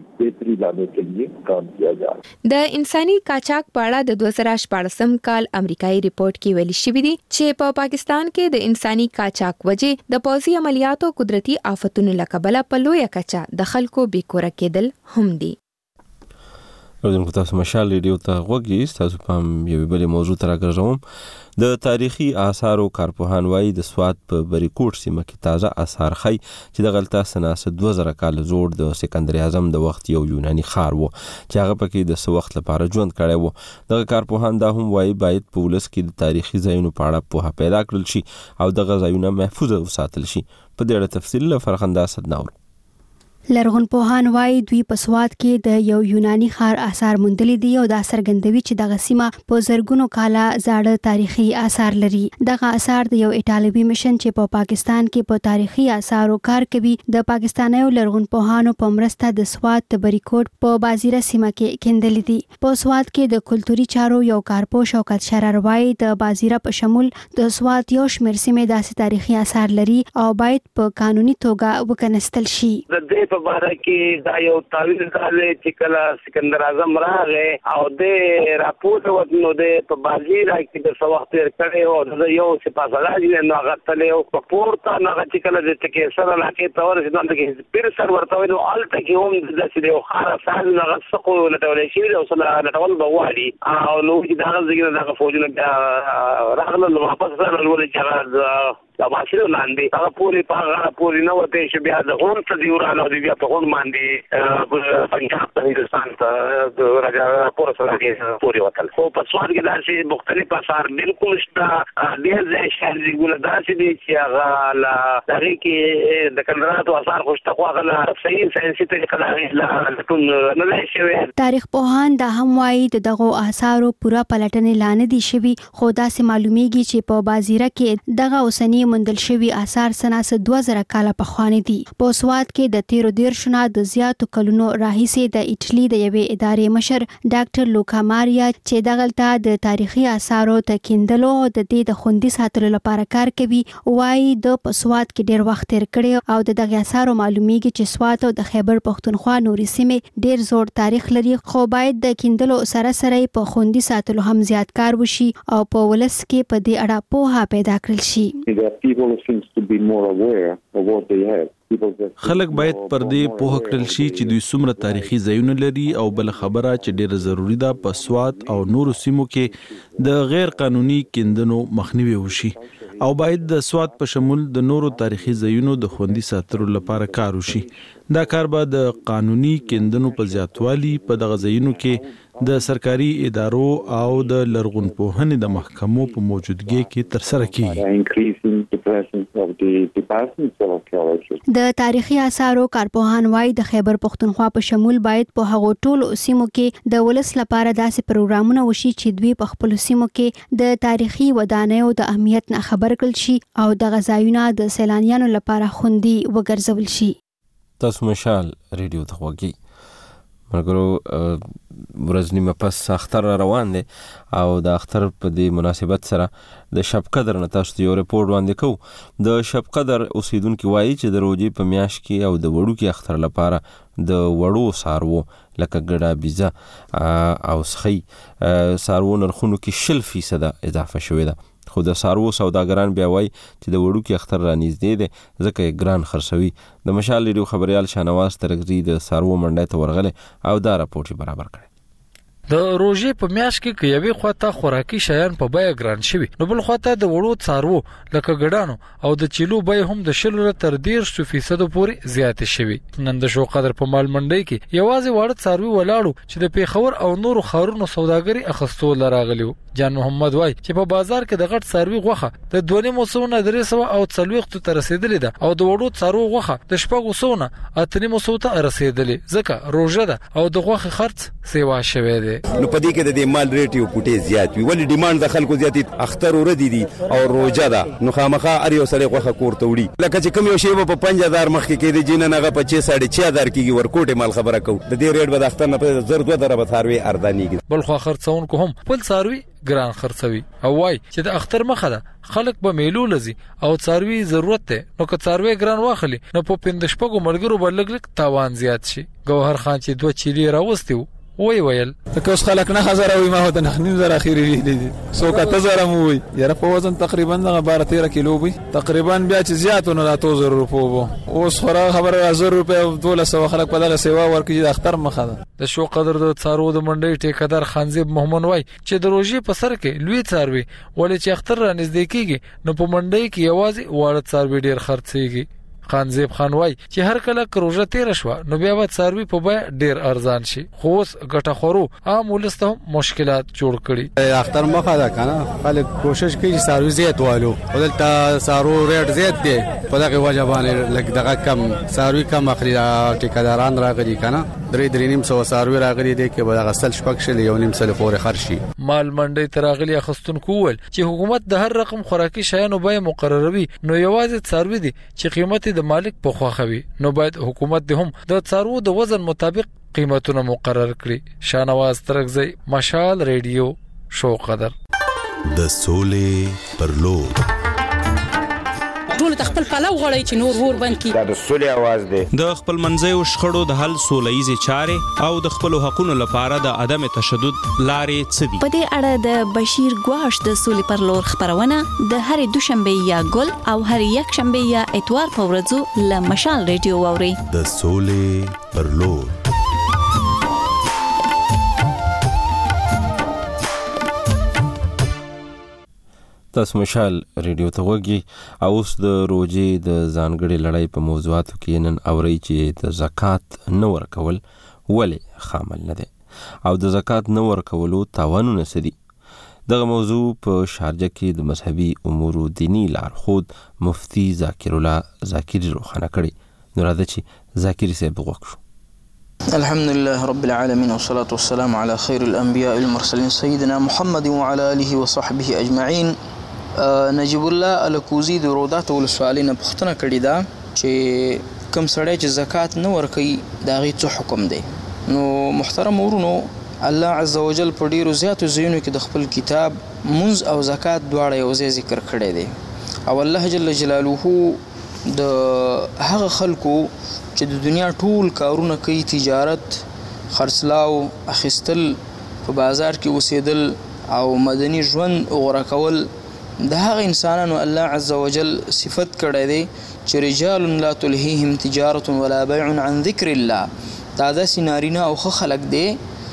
د انساني قاچاق په اړه د دوه زره شپږم کال امریکایي ریپورت کې ویل شوی دی چې په پاکستان کې د انساني قاچاق وجې د پوځي عملیاتو قدرتي آفتونو له کبله په لویه کچه د خلکو بیکوره کېدل هم دي. راځم تاسو مشال ریډیو ته غوږی تاسو پام یو بل موضوع تر راګرځوم. د تاریخي آثارو کارپوهان وایي د سوات په بریکوټ سیمه کې تازه آثار خي چې د غلطه سناسه دوه زره کال زوړ د سکندر اعظم د وخت یو یوناني ښار وو چې هغه پکې د څه وخت لپاره ژوند کړی وو. دغه کارپوهان دا هم وایي باید په ولس کې د تاریخي ځایونو په اړه پوهه پیدا کړل شي او دغه ځایونه محفوظ وساتل شي. په دې اړه تفصیل له فرخنده صدناور. لرغونپوهان وایي دوی په سوات کې د یو یوناني ښار آثار موندلي دي او دا څرګندوي چې دغه سیمه په زرګونو کاله زاړه تاریخي آثار لري. دغه آثار د یو ایټالوي مشن چې په پاکستان کې په تاریخي آثارو کار کوي د پاکستانیو لرغونپوهانو په مرسته د سوات د بریکوټ په بازیره سیمه کې کیندلي دي. په سوات کې د کلتوري چارو یو کارپوه شوکت شرر وایي د بازیره په شمول د سوات یو شمېر سیمې داسې تاریخي آثار لري او باید په قانوني توګه وکنستل شي. په باره کې دا یو تعویل کاله چې کله سکندر اعظم راغی او د راپور ورنو د په بازی راکې د سوخت تر کړي او د یو سپاسلای نه غتلې او په پورته نه چې کله د تکې سره لاکې تور چې د کې پیر سر ورته نو الته کې هم د سې یو خار سال نه غسقو لټولې شي او سره لټول بوالي او نو چې دا ځګنه د فوجونو راغله نو واپس راغله چې دا ماشینو لاندې هغه پوری پاغه پوری نو ته چې بیا د غون څخه دی ورانه دی بیا په غون باندې پنجاب ته هندستان ته د راځه پور سره کې پوری وکړ خو په سواد کې دا چې مختلف اثار بالکل شته ډېر ځای شهر دی ګول دا چې دی چې هغه لا دغه کې د کندراتو اثار خوشته خو هغه صحیح ساينسي طریقه لا ټول نه دی شوی. تاریخ پوهان دا هم وایي د دغه اثارو پورا پلټنې لانه دي شوی خو دا سه معلومیږي چې په بازیره کې دغه اوسنی مندل شوی آثار سناس دوه زره کاله پخوانی دي. په سواد کې د تیرو دیر شونه د زیاتو کلونو راهیسې د ایټلی د یوې ادارې مشر ډاکټر لوکا ماریا چې دغلته د تاریخي آثارو ته کیندلو د دې د خوندي ساتلو لپاره کار کوي وایي د په سواد کې ډیر وخت تیر کړي او د دغه آثارو معلومیږي چې سواد او د خیبر پختونخوا نوري سیمې ډیر زوړ تاریخ لري خو باید د کیندلو سره سره په خوندي ساتلو هم زیات کار وشي او په ولس کې په دې اړه پوهه پیدا کړل شي. People seems to be more aware of what they have. خلک باید پر دې پوه کړل شي چې دوی څومره تاریخي ځایونه لري او بل خبره چې ډیره ضروری ده په سواد او نورو سیمو کې د غیر قانوني کیندنو مخنیوي وشي او باید د سواد په شمول د نورو تاریخي ځایونو د خوندي ساتلو لپاره کار وشي. دا کار به د قانوني کیندنو په زیاتوالي په دغه ځایونو کې د سرکاري ادارو او د لرغونپوهنې د محکمو په موجودګۍ کې ترسره کیږي. د تاریخي آثارو کارپوهان وايي د خیبر پختونخوا په شمول باید په هغو ټولو سیمو کې د ولس لپاره داسې پروګرامونه وشي چې دوی په خپل سیمو کې د تاریخي ودانیو د اهمیت نه خبر کړل شي او د غزایونه د سیلانیانو لپاره خوندي وګرځول شي. تاسو مشال ریډیو ته وګورئ. مرګرو ورځ نیمه پس اختر روان دی او د اختر په دې مناسبت سره د شب قدر نه تاسو یو ریپورت وړاندې کوو. د شب قدر اوسیدونکو وایي چې د روزي په میاشت کې او د وړو کې اختر لپاره د وړو سارو لکه ګډه بيزه او سخي سارو نرخونو کې شل فیصد اضافه شوې ده خو د سارو سوداګران بیا وایي چې د وړو کې اختر را نږدې دی ځکه یې ګران خرڅوي. د مشال ریډیو خبريال شاهنواز ترغزي د سارو منډه ته ورغله او دا راپورټ برابر کړ. د روزي په میاشت کې کې یوې خواته خوراکي شیان په بیه ګران شوي نو بل خواته د وړو څارو لکه ګډانو او د چیلو بیه هم د شل تر ډیر فیصد پورې زیات شوي. نن د شو قدر په مال منډي کې یوازې وړ څاروي ولاړو چې د پیښور او نورو خارونو سوداګري اخستو لراغلیو. جان محمد وای چې په بازار کې د غټ څاروي غوخه د دوه موسمونه درې سو او څلويخت ته رسیدلې ده او د وړو څارو غوخه د شپږو سونه اتنې موسم ته رسیدلې ځکه روزه ده او د غوخه خرڅ سیوا شوی دی. نو پدې کې د مال ریټ یو پټه زیات وي ولې ډیماند د خلکو زیات اختر ورې دي او روزه ده نو خامخا ار یو سره غوخه کوړته وړي لکه چې کوم یو شی په پنځه هزار مخ کې کې د جنن هغه په چھ ساڑھے چھ هزار کېږي ورکوټه مال خبره کو د دې ریټ به د اختر نه په زر دوه دربه ثاروي اردانيږي. بل خو خرڅونکو هم بل څاروي ګران خرڅوي او وای چې د اختر مخه ده خلک به میلو لزي او څاروي ضرورت ده نو که څاروي ګران واخلي نو په پندشپګو ملګرو بلګلک تاوان زیات شي. گوهر خان چې دوه چيلي راوستي وای ویل که اوس خلک نه هزار وي ما هو د نخنیم زره اخیری لیدي سو کا تزره مو وي یره په وزن تقریبا د بارہ تیرہ کیلو وي تقریبا بیا چې زیاتونه راتو زر روپو وو اوس خورا خبره زر روپے دوله سو خلک په دغه سیوا ورکړي د اختر مخه ده. د شو قدر د څارو د منډي ټیکدار خانزیب محمد وای چې د روزي په سر کې لوی څاروي ولې چې اختر را نږدې کیږي نو په منډي کې یوازې واړه څاروي ډیر خرڅيږي. خانزیب خان وای چې هر کله کروزه تیر شو نو بیا و څاروي په بیا ډیر ارزان شي خو اوس ګټه خورو عام ولسته مشکلات جوړ کړي. اختر مخه ده کنه خلک کوشش کوي چې څاروي زیات والو ولته څارو ریټ زیات دی په دغه وجه باندې لکه دغه کم څاروي کم اخلي ټیکداران راغلي کنه درې درې نیم سو څاروي راغلي دي کې به غسل شپک شل یو نیم سل پورې خرشي. مال منډي تراغلي اخستون کول چې حکومت د هر رقم خوراکي شیانو به مقرروي نو یوازې څاروي دي چې قیمت د مالک په خوخوي نو باید حکومت د هم د څارو د وزن مطابق قیمتونه مقرر کړي. شاهنواز ترغزی مشال ریډیو شو قدر د سولې پر لور ټول کورونو ته خپل پلو غړی چې نور ور بند کی. دا د سولې आवाज دی. د خپل منځي شخړو د حل سولهیزې چارې او د خپل حقوقو لپاره د عدم تشدد لارې څه دي. په دې اړه د بشیر ګواش د سولې پر لور خبرونه د هر دوشنبه یا ګل او هر یک شنبه یا اتوار په ورځو له مشال ریډیو واوري. د سولې پر لور. تاسو مشال ریډیو ته وګورئ او اوس د روزي د ځانګړي لړۍ په موضوعاتو کې نن اوري چې د زکات نه ورکول ولې خامل نه دي او د زکات نه ورکولو تاوانونه څه دي. دغه موضوع په شارجه کې د مذهبي امور دینی لارښود مفتی ذاکر الله ذاکری روښانه کړي. نو راځي چې ذاکری صاحب وغوښو. الحمد لله رب العالمين والصلاة والسلام على خير الأنبياء المرسلين سيدنا محمد وعلى آله وصحبه أجمعين. نجیب الله الکوزی د رودات ولسوالۍ نه پوښتنه کړې ده چې کوم سړی چې زکات نه ورکوي د هغې څه حکم دی. نو محترم ورونو، الله عز وجل په ډېرو زیاتو ځایونو کې د خپل کتاب منځ او زکات دواړه یو ځای ذکر کړی دی. او الله جل جلاله د هغه خلکو چې د دنیا ټول کارونه کوي، تجارت، خرڅلاو، اخیستل، په بازار کې اوسېدل او مدني ژوند غوره کول، د هغه انسانانو الله عز وجل صفت کړی دی چې رجال لا تلهیهم تجارة ولا بیع عن ذکر الله. دا داسې نارینه او ښه خلک دی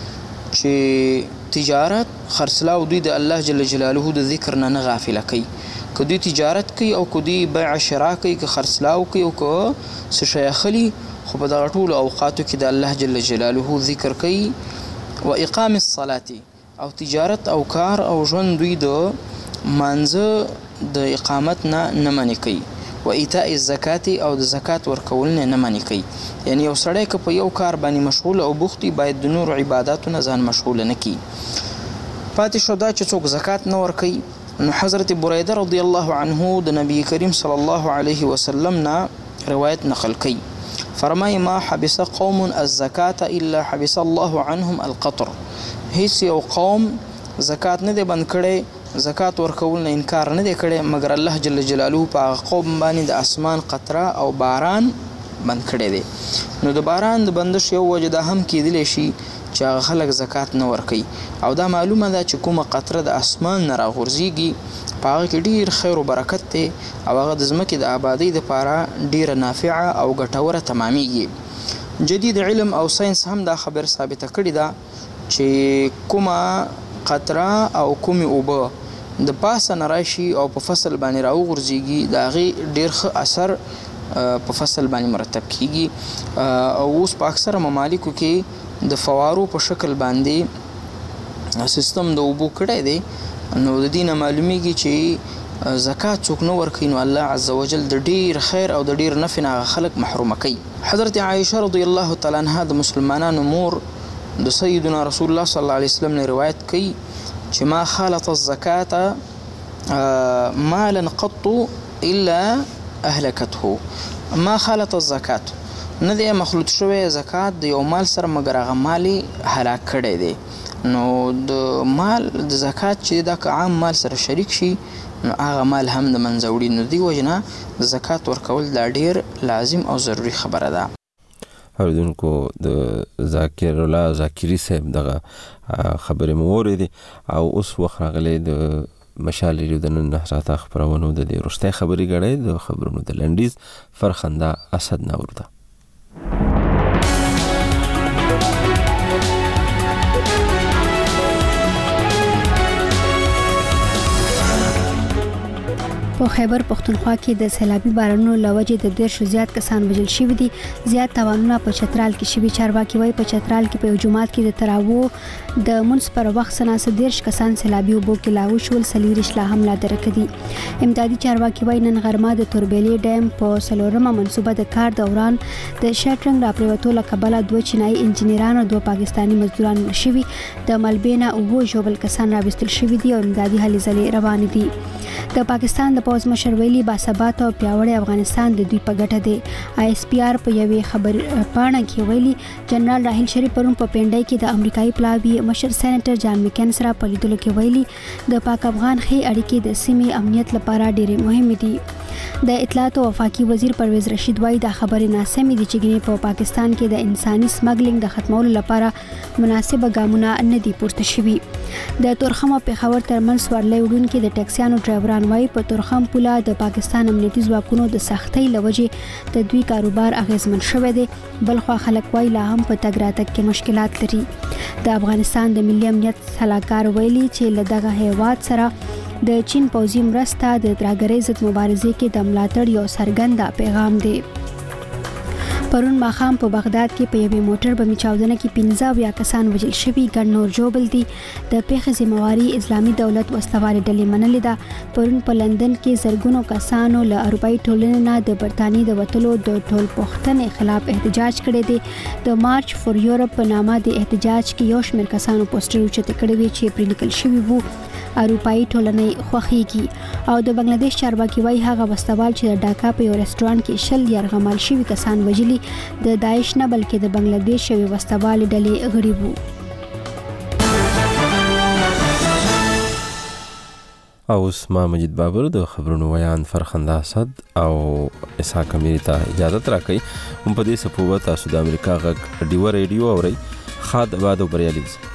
چې تجارت، خرڅلاو دوی د الله جل جلاله د ذکر نه نه غافله کوي. که دوی تجارت کوي او که دوی بیع شرا کوي، که خرڅلاو کوي او که څه شی اخلي، خو په دغه ټولو اوقاتو کې د الله جل جلاله ذکر کوي. و اقام الصلاة، او تجارت او کار او ژوند دوی د مانځه د اقامت نه نه منې کوي. و ایتاء الزکات، او د زکات ورکول نه نه منې کوي. یعنی یو سړی که په یو کار باندې مشغول او بوخت وي، باید د نورو عباداتو نه ځان مشغوله نه کړي. پاتې شو دا چې څوک زکات نه ورکوي، نو حضرت بریده رضی الله عنه د نبی کریم صلی الله علیه وسلم نه روایت نقل کوي. فرمایي ما حبس قوم الزکات الا حبس الله عنهم القطر. هیڅ یو قوم زکات نه دی بند کړی، زکات ورکول نه انکار نه دی کړی، مګر الله جل جلاله په هغه قوم باندې د اسمان قطره او باران بند کړی دی. نو د باران د بندش یو وجه دا هم کېدلی شي چې هغه خلک زکات نه ورکوي. او دا معلومه ده چې کومه قطره د اسمان نه راغورځېږي په هغه کې ډېر خیر و برکت دی او هغه د ځمکې د آبادۍ دپاره ډېره نافعه او ګټوره تمامیږي. جدید علم او ساینس هم دا خبر ثابته کړې ده چې کومه قطره او کومې اوبه د پاسه نه راشي او په فصل باندې راوغورځېږي، د هغې ډېر ښه اثر په فصل باندې مرتب کیږي. او اوس په اکثره ممالکو کې د فوارو په شکل باندې سیستم د اوبو کړی دی. نو د دې نه معلومیږي چې زکات څوک نه ورکوي، نو الله عز وجل د ډېر خیر او د ډېر نفع نه هغه خلک محرومه کوي. حضرت عایشه رضی الله تعالی عنها د مسلمانانو مور د سیدنا رسول الله صلی الله علیه وسلم نه روایت کوي چې ما خالط الزکات مالا قط الا اهلكته. ما خالط الزکات، نه دی مخلوط شوی زکات د یو مال سره مګر هغه مال هلاک کړی دی. نو د مال د زکات چې دا که عام مال سره شریک شي، نو هغه مال هم د منځه وړي. نو دې وجې نه د زکات ورکول دا ډېر لازم او ضروري خبره ده. اوریدونکو، د ذاکر الله ذاکری صاحب دغه خبرې مو واورېدې او اوس وخت راغلی د مشال ریډیو د نن نه ساعته خپرونو د دې وروستۍ خبرې ګړۍ د خبرونو د لنډیز فرخنده اسد نور ده. په خیبر پښتونخوا کې د سیلابي بارانونو له وجې د دېرشو زیات کسان وژل شوي دي. زیات تاوانونه په چترال کې شوي. چارواکي وایي په چترال کې په یو جومات کې د تراوو د منځ پر وخت څه دېرش کسان سیلابي اوبو کې لاهو شول، څلېرویشت لا هم لا درکه دي. امدادي چارواکي وایي نن غرمه د توربېلې ډیم په څلورمه منصوبه د کار دوران د شټرنګ راپریوتو له کبله دوه چینایي انجینران او دوه پاکستاني مزدوران مړه شوي. د مالبې نه اووه ژوبل کسان راویستل شوي دي او امدادي هلې ځلې روانې دي. د پاکستان د پوز مشر ویلي باثباته او پیاوړی افغانستان د دوی په ګټه دی. آی اس پی آر په یوې خبر پاڼه کې ویلي جنرال راحیل شریف پرون په پینډای کې د امریکایي پلاوي مشر سېنیټر جان مکین سره په لیدلو کې ویلي د پاک افغان ښې اړیکې د سیمې امنیت لپاره ډېرې مهمې دي. د اطلاعات او وفاقي وزیر پرویز رشید وایي دا خبرې ناسمې دي چې ګینې په پاکستان کې د انساني سمګلینګ د ختمولو لپاره مناسبه ګامونه نه دي پورته شوي. د تورخم او پېښور ترمنځ سوارلۍ وړونکي د ټکسیانو ډرایوران وایي په تورخم پوله د پاکستان امنیتي ځواکونو د سختۍ له وجې د دوی کاروبار اغیزمن شوی دی. بلخوا خلک وایي لا هم په تګ راتګ کې مشکلات لري. د افغانستان د ملي امنیت سلاکار ویلي چې له دغه هیواد سره د چین پوځي مرسته د ترهګرۍ ضد مبارزې کې د ملاتړ یو څرګند پیغام دی. پرون ماښام په بغداد کې په یوې موټر بمي چاودنه کې پنځه اویا کسان وژل شوي، ګڼ نور ژوبل دي. د پیښې ذمہواري اسلامي دولت وسلوالې ډلې منلې ده. پرون په لندن کې زرګونو کسانو له اروپایي ټولنې نه د برتانیې د وتلو د ټولپوښتنې خلاف احتجاج کړی دی. د مارچ فور یورپ په نامه د احتجاج کې یو شمېر کسانو پوسټر اوچتې کړی وي چې پرې لیکل شوي وو اروپایي ټولنې خوښیږي. او د بنگلاديش چارواکي وایي هغه وسلوال چې د ډاکا په یو رستورانت کې شل یرغمال شوي کسان وژلي د داعش نه بلکې د بنگلاديش یوې وسلوالې ډلې غړي وو. او اوس ما مجید بابر د خبرونو ویان فرخنده اسد او اسحاق امیر ته اجازه راکړي. هم په دې سپوبه تاسو د امریکا غږ ډیو ریډیو اورئ. خاد آباد او بریالي.